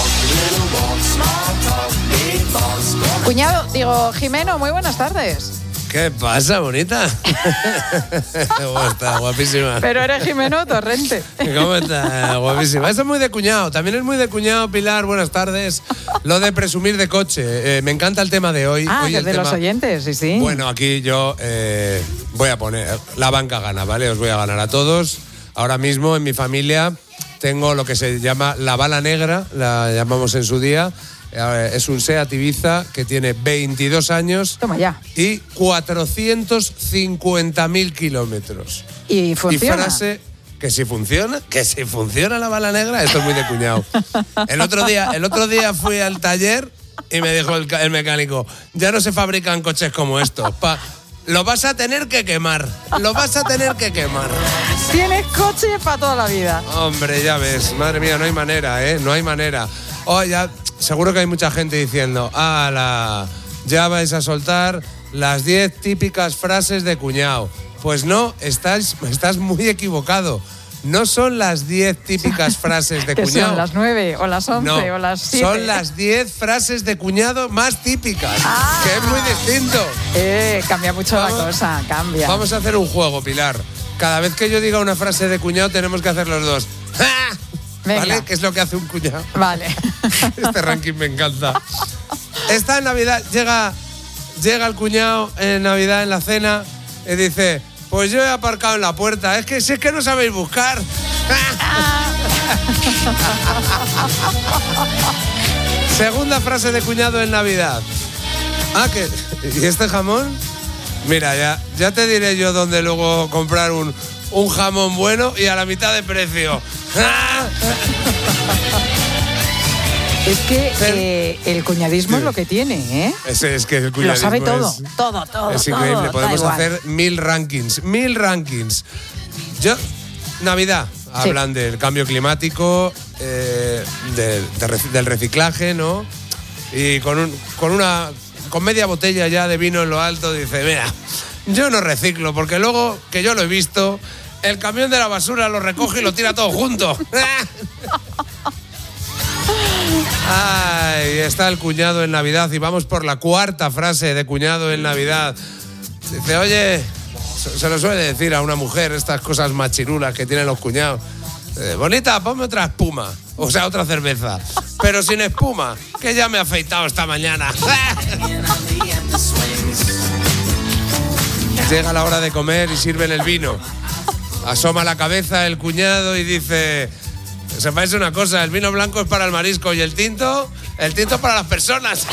Jimeno, muy buenas tardes. ¿Qué pasa, bonita? ¿Cómo estás? Guapísima. Pero eres Jimeno Torrente. ¿Cómo estás? Guapísima. Eso es muy de cuñado. También es muy de cuñado, Pilar. Buenas tardes. Lo de presumir de coche. Me encanta el tema de hoy. Ah, hoy que de los oyentes, sí. Bueno, aquí yo voy a poner... La banca gana, ¿vale? Os voy a ganar a todos. Ahora mismo en mi familia tengo lo que se llama la bala negra, la llamamos en su día. Es un SEAT Ibiza que tiene 22 años. Toma ya. Y 450.000 kilómetros. ¿Y funciona? Y frase que si funciona la bala negra. Esto es muy de cuñado. El otro día fui al taller y me dijo el mecánico, ya no se fabrican coches como estos. Lo vas a tener que quemar. Tienes coche para toda la vida. Hombre, ya ves. Madre mía, no hay manera, ¿eh? No hay manera. Oh, ya... Seguro que hay mucha gente diciendo, ya vais a soltar las 10 típicas frases de cuñado. Pues no, estás muy equivocado. No son las 10 típicas frases de cuñado. ¿Son las 9 o las 11 o las 7? Son las 10 frases de cuñado más típicas, que es muy distinto. Cambia mucho la cosa, cambia. Vamos a hacer un juego, Pilar. Cada vez que yo diga una frase de cuñado tenemos que hacer los dos. Venga. ¿Vale? ¿Qué es lo que hace un cuñado? Vale. Este ranking me encanta. Está en Navidad, llega el cuñado en Navidad en la cena y dice, pues yo he aparcado en la puerta, si es que no sabéis buscar. Segunda frase de cuñado en Navidad. ¿Y este jamón? Mira, ya te diré yo dónde luego comprar un jamón bueno y a la mitad de precio. Es que el cuñadismo es lo que tiene, ¿eh? Es que el cuñadismo lo sabe todo, todo. Es increíble, podemos hacer 1000 rankings. Navidad, hablan del cambio climático, del reciclaje, ¿no? Y con media botella ya de vino en lo alto dice, mira, yo no reciclo porque luego, que yo lo he visto, el camión de la basura lo recoge y lo tira todo junto. Ay, está el cuñado en Navidad y vamos por la cuarta frase de cuñado en Navidad. Dice, oye, se lo suele decir a una mujer estas cosas machirulas que tienen los cuñados. Bonita, ponme otra espuma, o sea, otra cerveza, pero sin espuma, que ya me he afeitado esta mañana. Llega la hora de comer y sirven el vino. Asoma la cabeza el cuñado y dice, sepáis una cosa, el vino blanco es para el marisco y el tinto para las personas.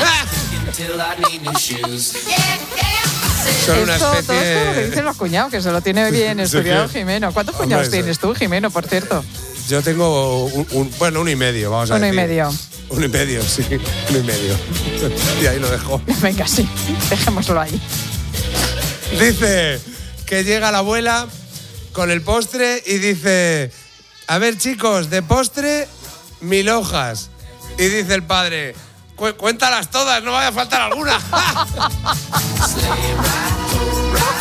Son una especie... Todo esto lo que dicen los cuñados, que se lo tiene bien estudiado Jimeno. ¿Cuántos cuñados tienes tú, Jimeno, por cierto? Yo tengo uno y medio, vamos a decir. Uno y medio. Uno y medio, sí, uno y medio. Y ahí lo dejo. Venga, sí, dejémoslo ahí. Dice que llega la abuela con el postre y dice, a ver chicos, de postre 1000 hojas. Y dice el padre, cuéntalas todas, no vaya a faltar alguna.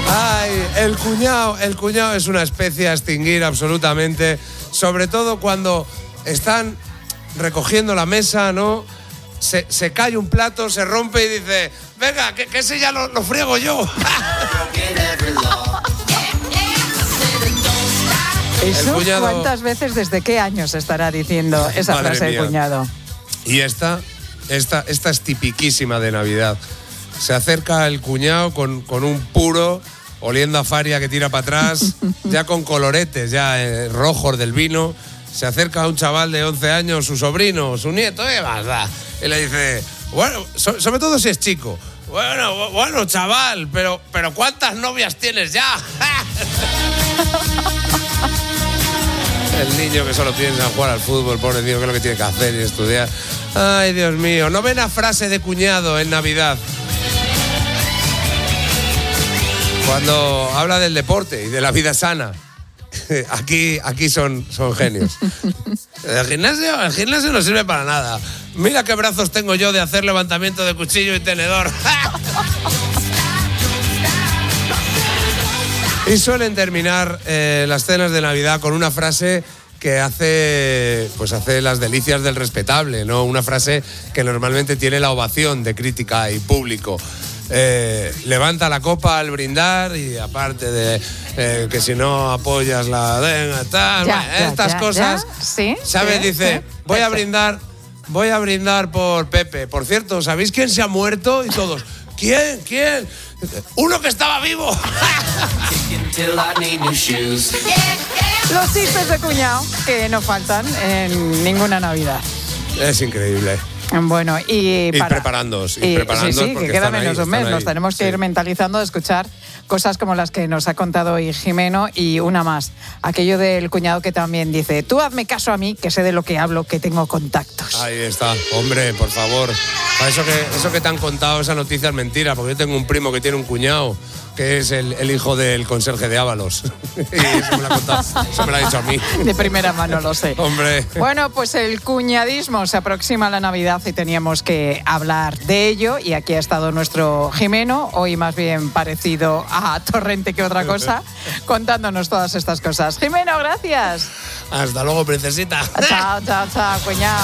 Ay, el cuñado es una especie a extinguir absolutamente, sobre todo cuando están recogiendo la mesa, ¿no? Se cae un plato, se rompe y dice, venga, que ese ya lo friego yo. ¿Eso cuñado, cuántas veces, desde qué años estará diciendo esa frase de cuñado? Y esta es tipiquísima de Navidad. Se acerca el cuñado con un puro, oliendo a faria que tira para atrás, ya con coloretes, ya rojos del vino. Se acerca a un chaval de 11 años, su sobrino, su nieto, y le dice, bueno, sobre todo si es chico, bueno, chaval, pero ¿cuántas novias tienes ya? El niño que solo piensa en jugar al fútbol, pobre tío, que es lo que tiene que hacer y estudiar. Ay, Dios mío, novena frase de cuñado en Navidad. Cuando habla del deporte y de la vida sana. Aquí son genios. El gimnasio no sirve para nada. Mira qué brazos tengo yo de hacer levantamiento de cuchillo y tenedor. Y suelen terminar las cenas de Navidad con una frase que hace las delicias del respetable, ¿no? Una frase que normalmente tiene la ovación de crítica y público. Levanta la copa al brindar y aparte de que si no apoyas la denga, estas cosas, ¿sí? ¿sabes? ¿Sí? Dice, ¿Sí? voy a brindar por Pepe. Por cierto, ¿sabéis quién se ha muerto? Y todos, ¿quién? Uno que estaba vivo. Los chistes de cuñado que no faltan en ninguna Navidad. Es increíble. Bueno, y preparándoos. Sí, que queda menos de un mes. Nos tenemos que ir mentalizando de escuchar cosas como las que nos ha contado hoy Jimeno, y una más. Aquello del cuñado que también dice, tú hazme caso a mí, que sé de lo que hablo, que tengo contactos. Ahí está. Hombre, por favor. Eso que te han contado, esa noticia es mentira, porque yo tengo un primo que tiene un cuñado que es el hijo del conserje de Ábalos. Y eso me lo ha dicho a mí. De primera mano, lo sé. Hombre. Bueno, pues el cuñadismo, se aproxima la Navidad y teníamos que hablar de ello, y aquí ha estado nuestro Jimeno, hoy más bien parecido a Torrente que otra cosa, contándonos todas estas cosas. Jimeno, gracias. Hasta luego, princesita. Chao, cuñado.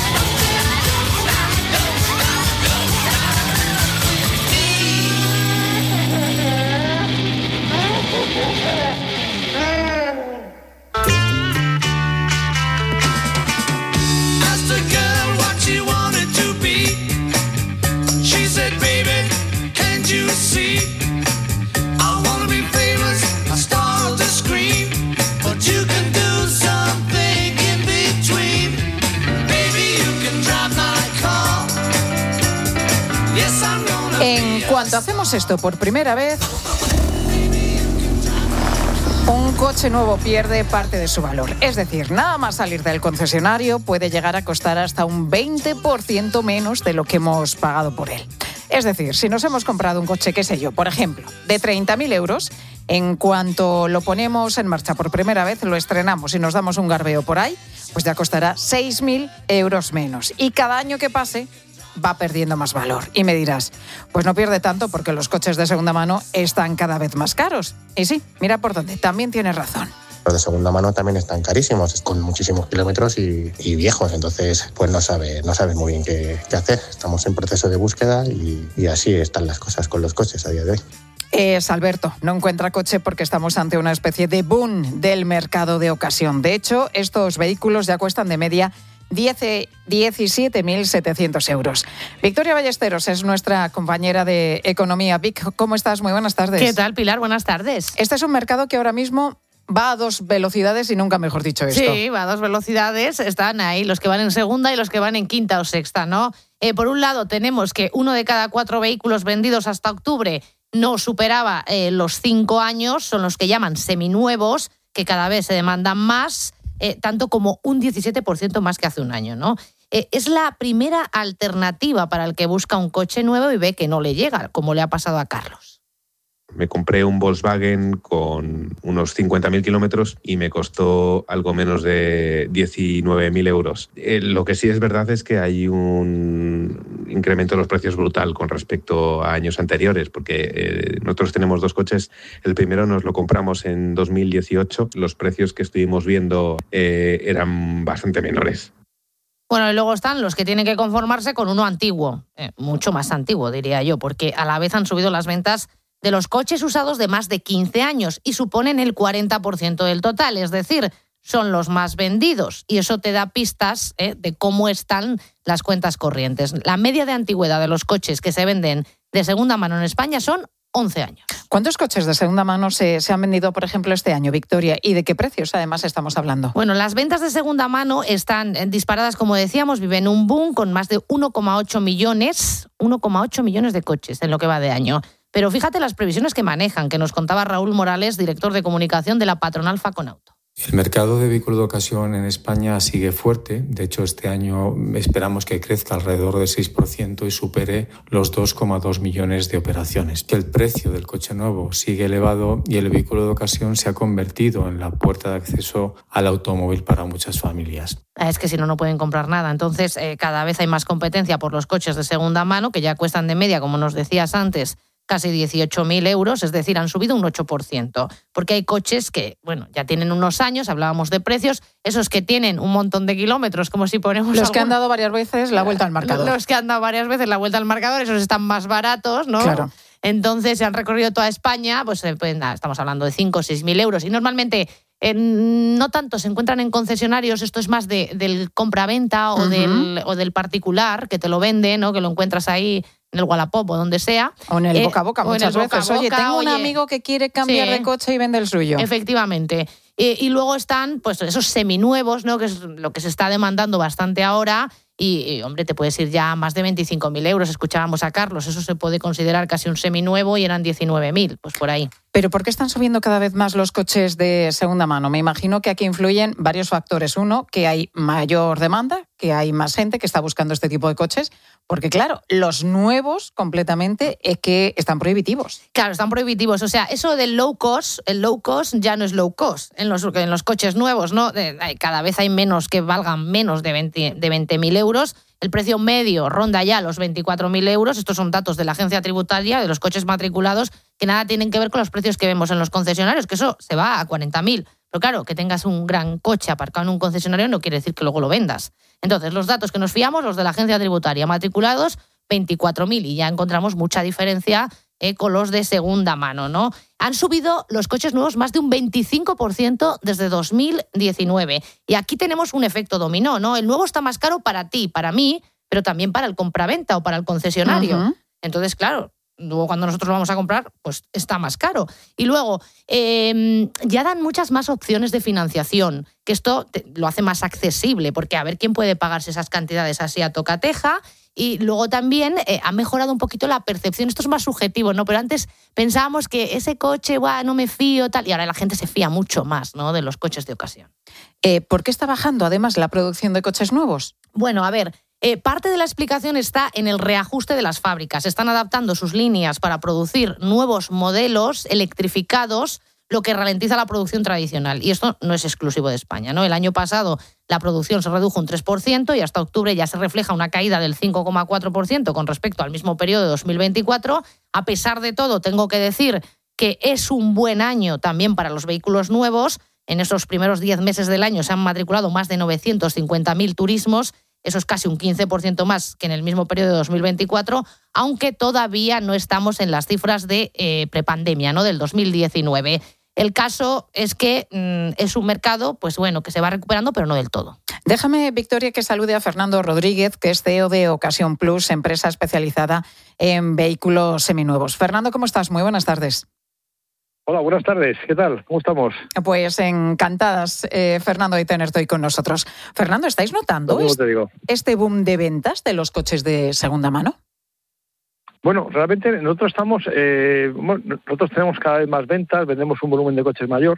Cuando hacemos esto por primera vez, un coche nuevo pierde parte de su valor. Es decir, nada más salir del concesionario puede llegar a costar hasta un 20% menos de lo que hemos pagado por él. Es decir, si nos hemos comprado un coche, qué sé yo, por ejemplo, de 30.000 euros, en cuanto lo ponemos en marcha por primera vez, lo estrenamos y nos damos un garbeo por ahí, pues ya costará 6.000 euros menos. Y cada año que pase va perdiendo más valor. Y me dirás, pues no pierde tanto porque los coches de segunda mano están cada vez más caros. Y sí, mira por dónde, también tienes razón. Los de segunda mano también están carísimos, con muchísimos kilómetros y viejos, entonces pues no sabes muy bien qué hacer. Estamos en proceso de búsqueda y así están las cosas con los coches a día de hoy. Es Alberto, no encuentra coche porque estamos ante una especie de boom del mercado de ocasión. De hecho, estos vehículos ya cuestan de media 17.700 euros. Victoria Ballesteros es nuestra compañera de Economía. Vic, ¿cómo estás? Muy buenas tardes. ¿Qué tal, Pilar? Buenas tardes. Este es un mercado que ahora mismo va a dos velocidades y nunca mejor dicho esto. Sí, va a dos velocidades. Están ahí los que van en segunda y los que van en quinta o sexta, ¿no? Por un lado tenemos que 1 de cada 4 vehículos vendidos hasta octubre no superaba los 5 años, son los que llaman seminuevos, que cada vez se demandan más, tanto como un 17% más que hace un año, ¿no? Es la primera alternativa para el que busca un coche nuevo y ve que no le llega, como le ha pasado a Carlos. Me compré un Volkswagen con unos 50.000 kilómetros y me costó algo menos de 19.000 euros. Lo que sí es verdad es que hay un incremento de los precios brutal con respecto a años anteriores, porque nosotros tenemos 2 coches. El primero nos lo compramos en 2018. Los precios que estuvimos viendo eran bastante menores. Bueno, y luego están los que tienen que conformarse con uno antiguo, mucho más antiguo, diría yo, porque a la vez han subido las ventas de los coches usados de más de 15 años y suponen el 40% del total, es decir, son los más vendidos. Y eso te da pistas de cómo están las cuentas corrientes. La media de antigüedad de los coches que se venden de segunda mano en España son 11 años. ¿Cuántos coches de segunda mano se han vendido, por ejemplo, este año, Victoria? ¿Y de qué precios, además, estamos hablando? Bueno, las ventas de segunda mano están disparadas, como decíamos, viven un boom con más de 1,8 millones de coches en lo que va de año. Pero fíjate las previsiones que manejan, que nos contaba Raúl Morales, director de comunicación de la patronal Faconauto. El mercado de vehículos de ocasión en España sigue fuerte. De hecho, este año esperamos que crezca alrededor del 6% y supere los 2,2 millones de operaciones. El precio del coche nuevo sigue elevado y el vehículo de ocasión se ha convertido en la puerta de acceso al automóvil para muchas familias. Es que si no, no pueden comprar nada. Entonces, cada vez hay más competencia por los coches de segunda mano, que ya cuestan de media, como nos decías antes, casi 18.000 euros, es decir, han subido un 8%, porque hay coches que, bueno, ya tienen unos años, hablábamos de precios, esos que tienen un montón de kilómetros, como si ponemos... Los que han dado varias veces la vuelta al marcador. Los que han dado varias veces la vuelta al marcador, esos están más baratos, ¿no? Claro. Entonces, se han recorrido toda España, pues nada, estamos hablando de 5 o 6.000 euros, y normalmente no tanto se encuentran en concesionarios, esto es más del compraventa o, o del particular, que te lo vende, ¿no? Que lo encuentras ahí en el Wallapop o donde sea. O en el boca a boca muchas veces. Oye, tengo un amigo que quiere cambiar de coche y vende el suyo. Efectivamente. Y luego están pues esos seminuevos, ¿no? Que es lo que se está demandando bastante ahora. Y, hombre, te puedes ir ya a más de 25.000 euros. Escuchábamos a Carlos, eso se puede considerar casi un seminuevo y eran 19.000, pues por ahí. ¿Pero por qué están subiendo cada vez más los coches de segunda mano? Me imagino que aquí influyen varios factores. Uno, que hay mayor demanda, que hay más gente que está buscando este tipo de coches, porque claro, los nuevos completamente es que están prohibitivos. Claro, están prohibitivos. O sea, eso del low cost, el low cost ya no es low cost en los coches nuevos, ¿no? Cada vez hay menos que valgan menos de 20.000 euros. El precio medio ronda ya los 24.000 euros. Estos son datos de la agencia tributaria de los coches matriculados que nada tienen que ver con los precios que vemos en los concesionarios, que eso se va a 40.000. Pero claro, que tengas un gran coche aparcado en un concesionario no quiere decir que luego lo vendas. Entonces, los datos que nos fiamos, los de la agencia tributaria matriculados, 24.000, y ya encontramos mucha diferencia con los de segunda mano, ¿no? Han subido los coches nuevos más de un 25% desde 2019. Y aquí tenemos un efecto dominó, ¿no? El nuevo está más caro para ti, para mí, pero también para el compraventa o para el concesionario. Entonces, claro, luego cuando nosotros vamos a comprar, pues está más caro. Y luego, ya dan muchas más opciones de financiación, que esto lo hace más accesible, porque a ver quién puede pagarse esas cantidades así a tocateja. Y luego también ha mejorado un poquito la percepción. Esto es más subjetivo, ¿no? Pero antes pensábamos que ese coche, no me fío, tal. Y ahora la gente se fía mucho más, ¿no? De los coches de ocasión. ¿Por qué está bajando, además, la producción de coches nuevos? Bueno, a ver, parte de la explicación está en el reajuste de las fábricas. Están adaptando sus líneas para producir nuevos modelos electrificados, lo que ralentiza la producción tradicional. Y esto no es exclusivo de España, ¿no? El año pasado la producción se redujo un 3% y hasta octubre ya se refleja una caída del 5,4% con respecto al mismo periodo de 2024. A pesar de todo, tengo que decir que es un buen año también para los vehículos nuevos. En esos primeros 10 meses del año se han matriculado más de 950.000 turismos. Eso es casi un 15% más que en el mismo periodo de 2024, aunque todavía no estamos en las cifras de prepandemia, ¿no? Del 2019. El caso es que es un mercado, pues bueno, que se va recuperando, pero no del todo. Déjame, Victoria, que salude a Fernando Rodríguez, que es CEO de Ocasión Plus, empresa especializada en vehículos seminuevos. Fernando, ¿cómo estás? Muy buenas tardes. Hola, buenas tardes. ¿Qué tal? ¿Cómo estamos? Pues encantadas, Fernando, de tenerte hoy con nosotros. Fernando, ¿estáis notando este boom de ventas de los coches de segunda mano? Bueno, realmente nosotros nosotros tenemos cada vez más ventas, vendemos un volumen de coches mayor.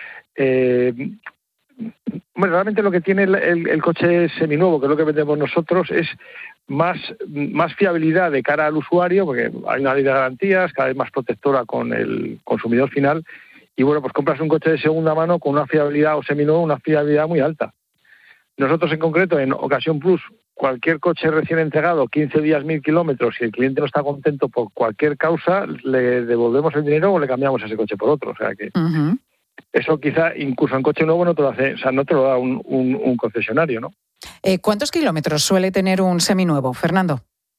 Realmente lo que tiene el coche seminuevo, que es lo que vendemos nosotros, es más fiabilidad de cara al usuario, porque hay una ley de garantías cada vez más protectora con el consumidor final. Y bueno, pues compras un coche de segunda mano con una fiabilidad, o seminuevo, una fiabilidad muy alta. Nosotros en concreto, en Ocasión Plus, cualquier coche recién entregado, 15 días, 1.000 kilómetros, si el cliente no está contento por cualquier causa, le devolvemos el dinero o le cambiamos ese coche por otro. O sea que eso quizá incluso en coche nuevo no te lo hace, o sea, no te lo da un concesionario, ¿no? ¿Cuántos kilómetros suele tener un seminuevo, Fernando?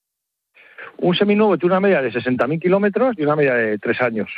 Un seminuevo tiene una media de 60.000 kilómetros y una media de 3 años.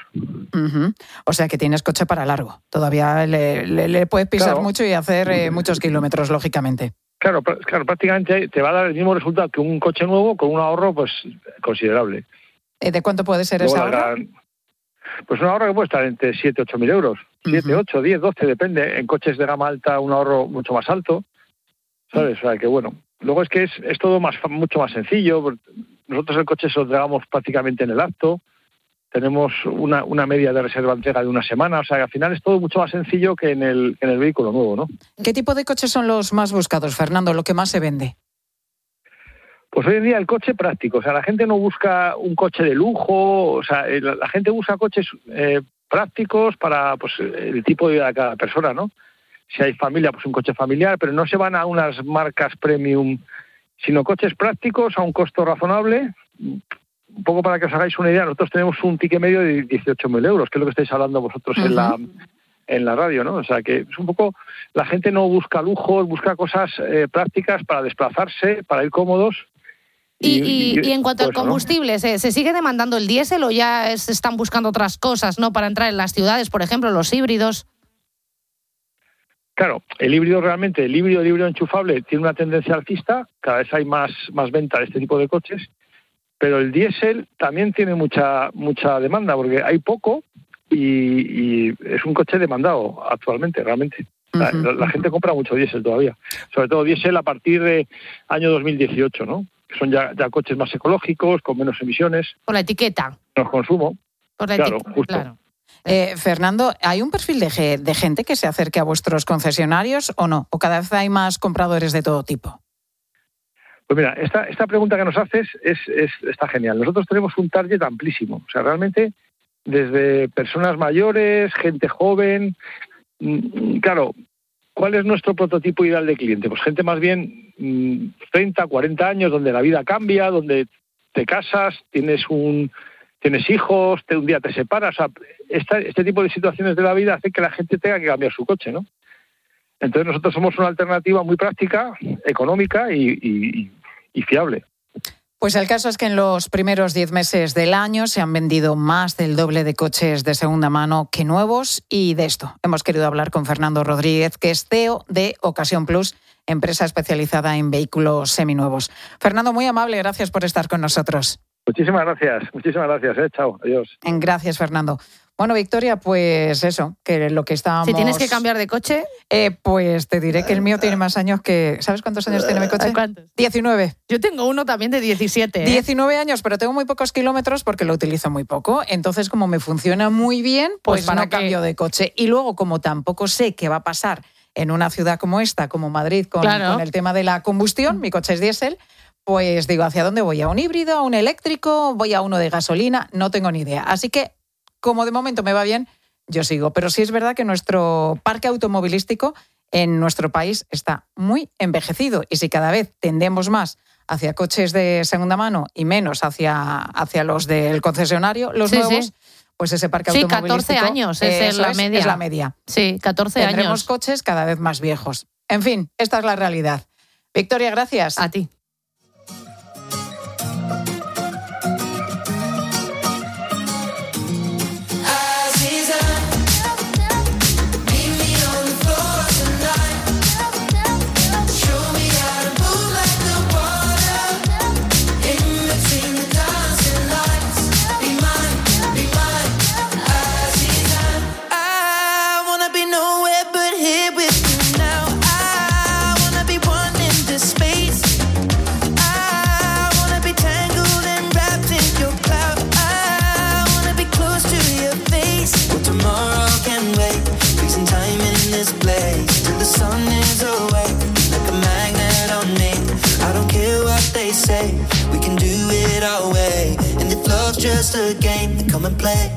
O sea que tienes coche para largo. Todavía le puedes pisar mucho y hacer muchos kilómetros, lógicamente. Claro, prácticamente te va a dar el mismo resultado que un coche nuevo con un ahorro pues considerable. ¿De cuánto puede ser ese ahorro? Pues un ahorro que puede estar entre 7, 8.000 euros. 7, 8, 10, 12, depende. En coches de gama alta un ahorro mucho más alto. ¿Sabes? O sea que bueno. Luego es que es todo mucho más sencillo. Nosotros el coche se lo entregamos prácticamente en el acto. Tenemos una media de reserva entrega de una semana. O sea, que al final es todo mucho más sencillo que en el vehículo nuevo, ¿no? ¿Qué tipo de coches son los más buscados, Fernando? ¿Lo que más se vende? Pues hoy en día el coche práctico. O sea, la gente no busca un coche de lujo. O sea, la gente busca coches prácticos para pues el tipo de vida de cada persona, ¿no? Si hay familia, pues un coche familiar, pero no se van a unas marcas premium, sino coches prácticos a un costo razonable. Un poco para que os hagáis una idea, nosotros tenemos un ticket medio de 18.000 euros, que es lo que estáis hablando vosotros en la radio, ¿no? O sea, que es un poco, la gente no busca lujos, busca cosas prácticas para desplazarse, para ir cómodos. Y en cuanto pues, al combustible, ¿no? ¿Se sigue demandando el diésel o ya se están buscando otras cosas, ¿no? Para entrar en las ciudades, por ejemplo, los híbridos. Claro, el híbrido enchufable tiene una tendencia alcista, cada vez hay más venta de este tipo de coches, pero el diésel también tiene mucha demanda, porque hay poco y es un coche demandado actualmente, realmente. La gente compra mucho diésel todavía, sobre todo diésel a partir de año 2018, ¿no? Que son ya coches más ecológicos, con menos emisiones. Por la etiqueta. Menos consumo. Por la etiqueta, justo. Claro. Fernando, ¿hay un perfil de gente que se acerque a vuestros concesionarios o no? ¿O cada vez hay más compradores de todo tipo? Pues mira, esta pregunta que nos haces está genial. Nosotros tenemos un target amplísimo. O sea, realmente desde personas mayores, gente joven. Claro, ¿cuál es nuestro prototipo ideal de cliente? Pues gente más bien 30, 40 años, donde la vida cambia, donde te casas, tienes hijos, un día te separas. O sea, este tipo de situaciones de la vida hace que la gente tenga que cambiar su coche, ¿no? Entonces nosotros somos una alternativa muy práctica, económica y fiable. Pues el caso es que en los primeros 10 meses del año se han vendido más del doble de coches de segunda mano que nuevos, y de esto hemos querido hablar con Fernando Rodríguez, que es CEO de Ocasión Plus, empresa especializada en vehículos seminuevos. Fernando, muy amable, gracias por estar con nosotros. Muchísimas gracias. Chao, adiós. Gracias, Fernando. Bueno, Victoria, pues eso, que lo que estábamos... Si tienes que cambiar de coche... pues te diré que el mío tiene más años que... ¿Sabes cuántos años tiene mi coche? ¿Cuántos? 19. Yo tengo uno también de 17. 19 años, pero tengo muy pocos kilómetros porque lo utilizo muy poco. Entonces, como me funciona muy bien, pues no cambio de coche. Y luego, como tampoco sé qué va a pasar en una ciudad como esta, como Madrid, con el tema de la combustión, mi coche es diésel, pues digo, ¿hacia dónde voy? ¿A un híbrido, a un eléctrico? ¿Voy a uno de gasolina? No tengo ni idea. Así que, como de momento me va bien, yo sigo. Pero sí es verdad que nuestro parque automovilístico en nuestro país está muy envejecido. Y si cada vez tendemos más hacia coches de segunda mano y menos hacia los del concesionario, los nuevos, pues ese parque automovilístico... 14 años es la media. Es la media. Sí, 14 años. Tendremos coches cada vez más viejos. En fin, esta es la realidad. Victoria, gracias. A ti. Just a game, come and play.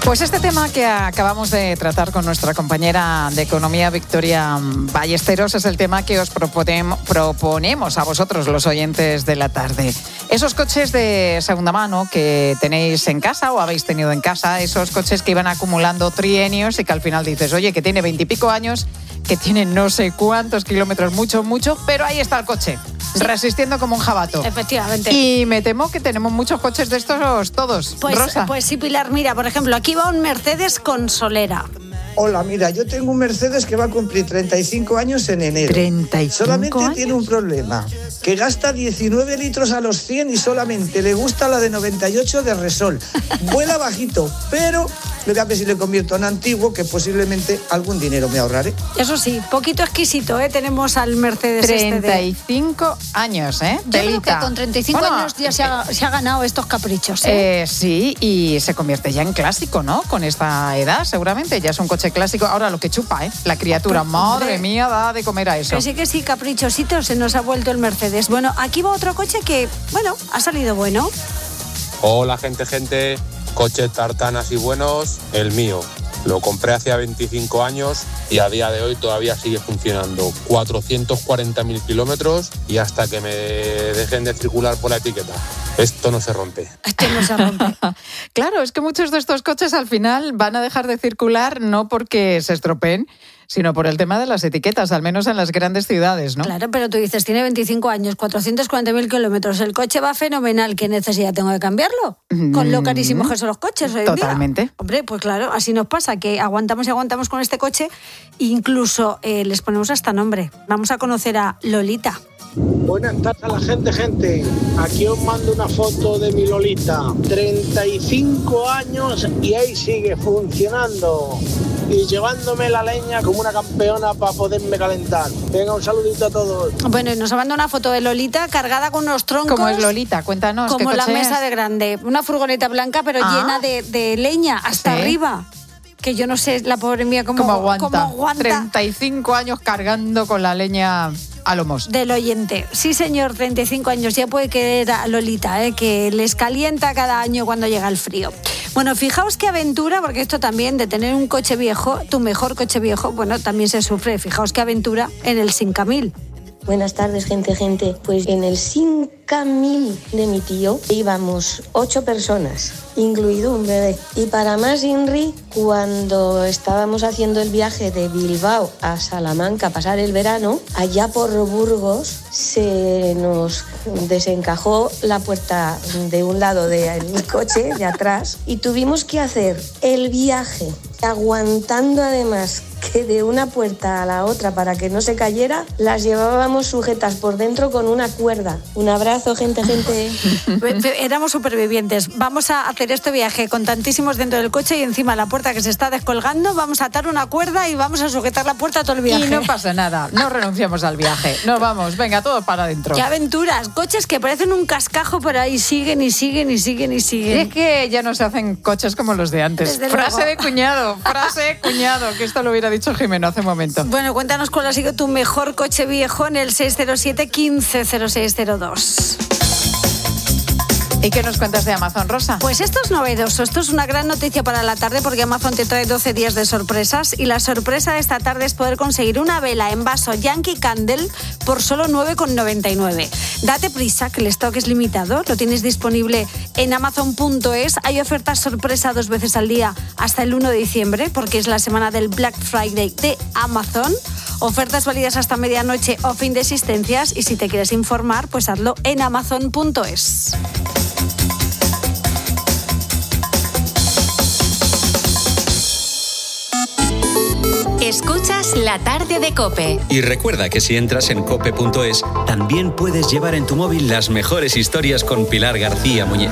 Pues este tema que acabamos de tratar con nuestra compañera de Economía, Victoria Ballesteros, es el tema que os proponemos a vosotros, los oyentes de la tarde. Esos coches de segunda mano que tenéis en casa o habéis tenido en casa, esos coches que iban acumulando trienios y que al final dices, oye, que tiene 20 y pico años, que tiene no sé cuántos kilómetros, mucho, pero ahí está el coche, resistiendo como un jabato. Efectivamente. Y me temo que tenemos muchos coches de estos todos, Rosa. Pues sí, Pilar, mira, por ejemplo, aquí va un Mercedes con solera. Hola, mira, yo tengo un Mercedes que va a cumplir 35 años en enero. 35 Solamente años. tiene un problema, que gasta 19 litros a los 100 y solamente le gusta la de 98 de Resol. Vuela bajito, pero le voy a ver si le convierto en antiguo, que posiblemente algún dinero me ahorraré. Eso sí, poquito exquisito, tenemos al Mercedes 35 años, Yo creo que con 35 años ya se ha ganado estos caprichos. Sí, y se convierte ya en clásico, ¿no? Con esta edad, seguramente, ya es un coche clásico. Ahora lo que chupa, la criatura, madre mía, da de comer a eso. Que sí, caprichosito se nos ha vuelto el Mercedes. Bueno, aquí va otro coche que, ha salido bueno. Hola, gente. Coches tartanas y buenos, el mío. Lo compré hace 25 años y a día de hoy todavía sigue funcionando. 440.000 kilómetros y hasta que me dejen de circular por la etiqueta. Esto no se rompe. Claro, es que muchos de estos coches al final van a dejar de circular no porque se estropeen, sino por el tema de las etiquetas, al menos en las grandes ciudades, ¿no? Claro, pero tú dices, tiene 25 años, 440.000 kilómetros, el coche va fenomenal, ¿qué necesidad tengo de cambiarlo? Con lo carísimos que son los coches hoy en día. Totalmente. Hombre, pues claro, así nos pasa, que aguantamos con este coche, incluso les ponemos hasta nombre. Vamos a conocer a Lolita. Buenas tardes a la gente. Aquí os mando una foto de mi Lolita. 35 años y ahí sigue funcionando. Y llevándome la leña como una campeona para poderme calentar. Venga, un saludito a todos. Bueno, nos manda una foto de Lolita cargada con unos troncos. ¿Cómo es Lolita? Cuéntanos. Como ¿qué la coche mesa es? de grande. Una furgoneta blanca, pero llena de leña hasta arriba. Que yo no sé, la pobre mía, cómo aguanta. 35 años cargando con la leña a lomos. Del oyente. Sí, señor, 35 años. Ya puede querer a Lolita, que les calienta cada año cuando llega el frío. Bueno, fijaos qué aventura, porque esto también de tener un coche viejo, tu mejor coche viejo, también se sufre. Fijaos qué aventura en el 5000. Buenas tardes, gente. Pues en el 5000 de mi tío íbamos 8 personas, incluido un bebé. Y para más inri, cuando estábamos haciendo el viaje de Bilbao a Salamanca a pasar el verano, allá por Burgos se nos desencajó la puerta de un lado del coche, de atrás, y tuvimos que hacer el viaje aguantando además que de una puerta a la otra para que no se cayera, las llevábamos sujetas por dentro con una cuerda. Un abrazo, gente. Éramos supervivientes. Vamos a hacer este viaje con tantísimos dentro del coche y encima la puerta que se está descolgando, vamos a atar una cuerda y vamos a sujetar la puerta todo el viaje. Y no pasa nada, no renunciamos al viaje. Nos vamos, venga, todos para adentro. ¡Qué aventuras! Coches que parecen un cascajo, pero ahí siguen. Y es que ya no se hacen coches como los de antes. Frase de cuñado, que esto lo hubiera dicho Jimeno hace un momento. Bueno, cuéntanos cuál ha sido tu mejor coche viejo en el 607 15 0602. ¿Y qué nos cuentas de Amazon, Rosa? Pues esto es novedoso, esto es una gran noticia para la tarde porque Amazon te trae 12 días de sorpresas y la sorpresa de esta tarde es poder conseguir una vela en vaso Yankee Candle por solo 9,99. Date prisa, que el stock es limitado, lo tienes disponible en Amazon.es. Hay ofertas sorpresa 2 veces al día hasta el 1 de diciembre porque es la semana del Black Friday de Amazon. Ofertas válidas hasta medianoche o fin de existencias y si te quieres informar, pues hazlo en Amazon.es. Escuchas La Tarde de COPE. Y recuerda que si entras en cope.es, también puedes llevar en tu móvil las mejores historias con Pilar García Muñiz.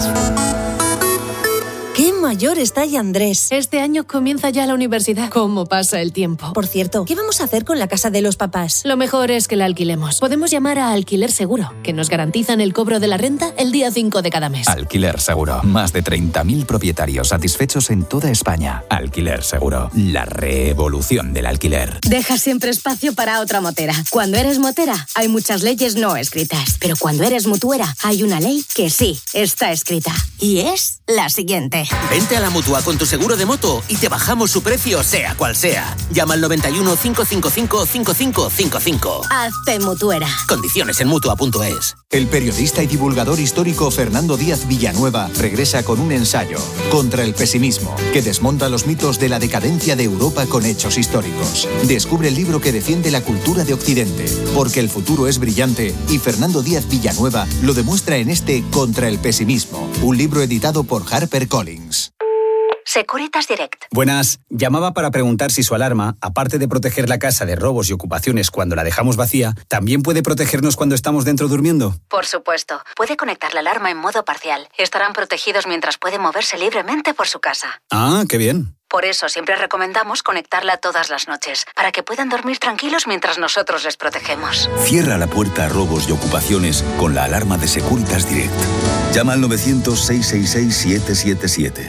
¡Qué mayor está ya Andrés! Este año comienza ya la universidad. ¿Cómo pasa el tiempo? Por cierto, ¿qué vamos a hacer con la casa de los papás? Lo mejor es que la alquilemos. Podemos llamar a Alquiler Seguro, que nos garantizan el cobro de la renta el día 5 de cada mes. Alquiler Seguro. Más de 30.000 propietarios satisfechos en toda España. Alquiler Seguro. La revolución del alquiler. Deja siempre espacio para otra motera. Cuando eres motera, hay muchas leyes no escritas. Pero cuando eres mutuera, hay una ley que sí está escrita. Y es la siguiente. Vente a la Mutua con tu seguro de moto y te bajamos su precio sea cual sea. Llama al 91 555 5555. Hazte mutuera. Condiciones en Mutua.es. El periodista y divulgador histórico Fernando Díaz Villanueva regresa con un ensayo, Contra el pesimismo, que desmonta los mitos de la decadencia de Europa con hechos históricos. Descubre el libro que defiende la cultura de Occidente, porque el futuro es brillante y Fernando Díaz Villanueva lo demuestra en este Contra el pesimismo, un libro editado por HarperCollins. Securitas Direct. Buenas. Llamaba para preguntar si su alarma, aparte de proteger la casa de robos y ocupaciones cuando la dejamos vacía, ¿también puede protegernos cuando estamos dentro durmiendo? Por supuesto. Puede conectar la alarma en modo parcial. Estarán protegidos mientras pueden moverse libremente por su casa. Ah, qué bien. Por eso siempre recomendamos conectarla todas las noches, para que puedan dormir tranquilos mientras nosotros les protegemos. Cierra la puerta a robos y ocupaciones con la alarma de Securitas Direct. Llama al 900-666-777.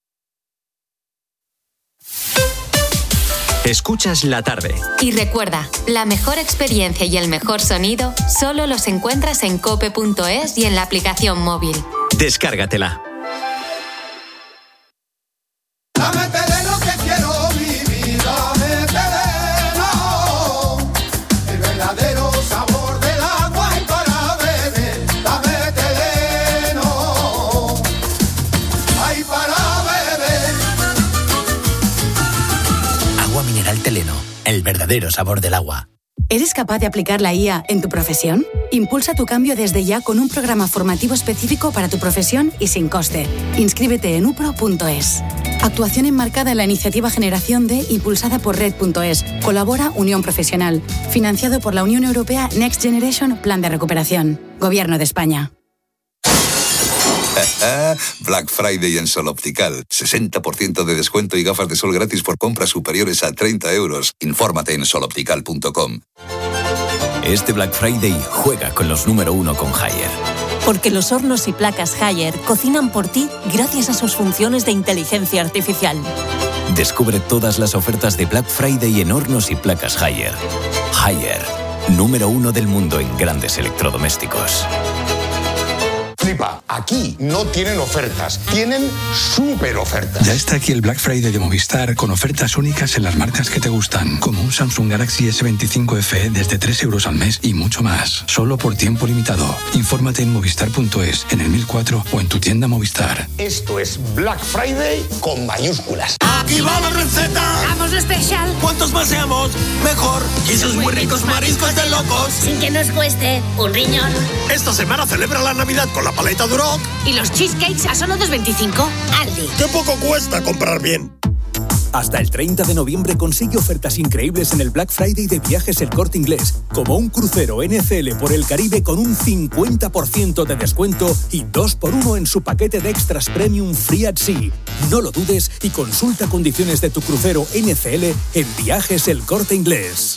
Escuchas la tarde. Y recuerda, la mejor experiencia y el mejor sonido solo los encuentras en cope.es y en la aplicación móvil. Descárgatela. Dame terreno que quiero vivir, dame terreno, el verdadero sabor del agua y para beber, dame terreno, ay para beber. Agua mineral Teleno, el verdadero sabor del agua. ¿Eres capaz de aplicar la IA en tu profesión? Impulsa tu cambio desde ya con un programa formativo específico para tu profesión y sin coste. Inscríbete en upro.es. Actuación enmarcada en la iniciativa Generación D impulsada por Red.es. Colabora Unión Profesional. Financiado por la Unión Europea Next Generation Plan de Recuperación. Gobierno de España. Black Friday en Sol Optical. 60% de descuento y gafas de sol gratis por compras superiores a 30 euros. Infórmate en soloptical.com. Este Black Friday juega con los número 1 con Haier. Porque los hornos y placas Haier cocinan por ti gracias a sus funciones de inteligencia artificial. Descubre todas las ofertas de Black Friday en hornos y placas Haier. Haier, número 1 del mundo en grandes electrodomésticos. Flipa, aquí no tienen ofertas, tienen súper ofertas. Ya está aquí el Black Friday de Movistar con ofertas únicas en las marcas que te gustan, como un Samsung Galaxy S25 FE desde 3 euros al mes y mucho más, solo por tiempo limitado. Infórmate en movistar.es, en el 1004 o en tu tienda Movistar. Esto es Black Friday con mayúsculas. Aquí va la receta. ¡Vamos lo especial! Cuantos más seamos, mejor. Y esos muy ricos mariscos de locos. Sin que nos cueste un riñón. Esta semana celebra la Navidad con la paleta Duroc. ¿Y los cheesecakes a solo 2,25? Aldi. ¡Qué poco cuesta comprar bien! Hasta el 30 de noviembre consigue ofertas increíbles en el Black Friday de Viajes El Corte Inglés, como un crucero NCL por el Caribe con un 50% de descuento y 2x1 en su paquete de extras premium Free at Sea. No lo dudes y consulta condiciones de tu crucero NCL en Viajes El Corte Inglés.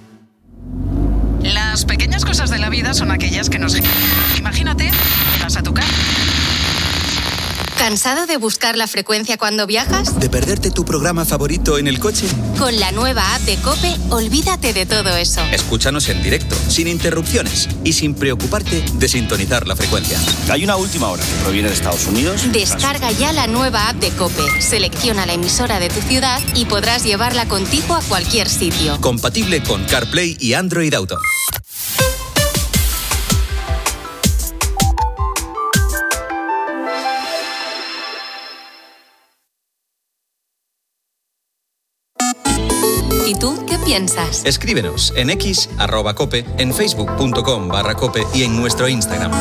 Las pequeñas cosas de la vida son aquellas que nos... Imagínate, vas a tu casa. ¿Cansado de buscar la frecuencia cuando viajas? ¿De perderte tu programa favorito en el coche? Con la nueva app de COPE, olvídate de todo eso. Escúchanos en directo, sin interrupciones y sin preocuparte de sintonizar la frecuencia. Hay una última hora que proviene de Estados Unidos. Descarga ya la nueva app de COPE. Selecciona la emisora de tu ciudad y podrás llevarla contigo a cualquier sitio. Compatible con CarPlay y Android Auto. ¿Y tú qué piensas? Escríbenos en X, @cope, en facebook.com/cope y en nuestro Instagram.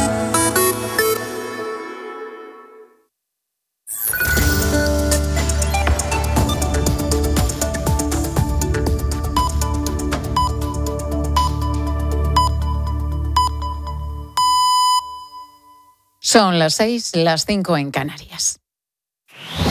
Son las 6, las 5 en Canarias.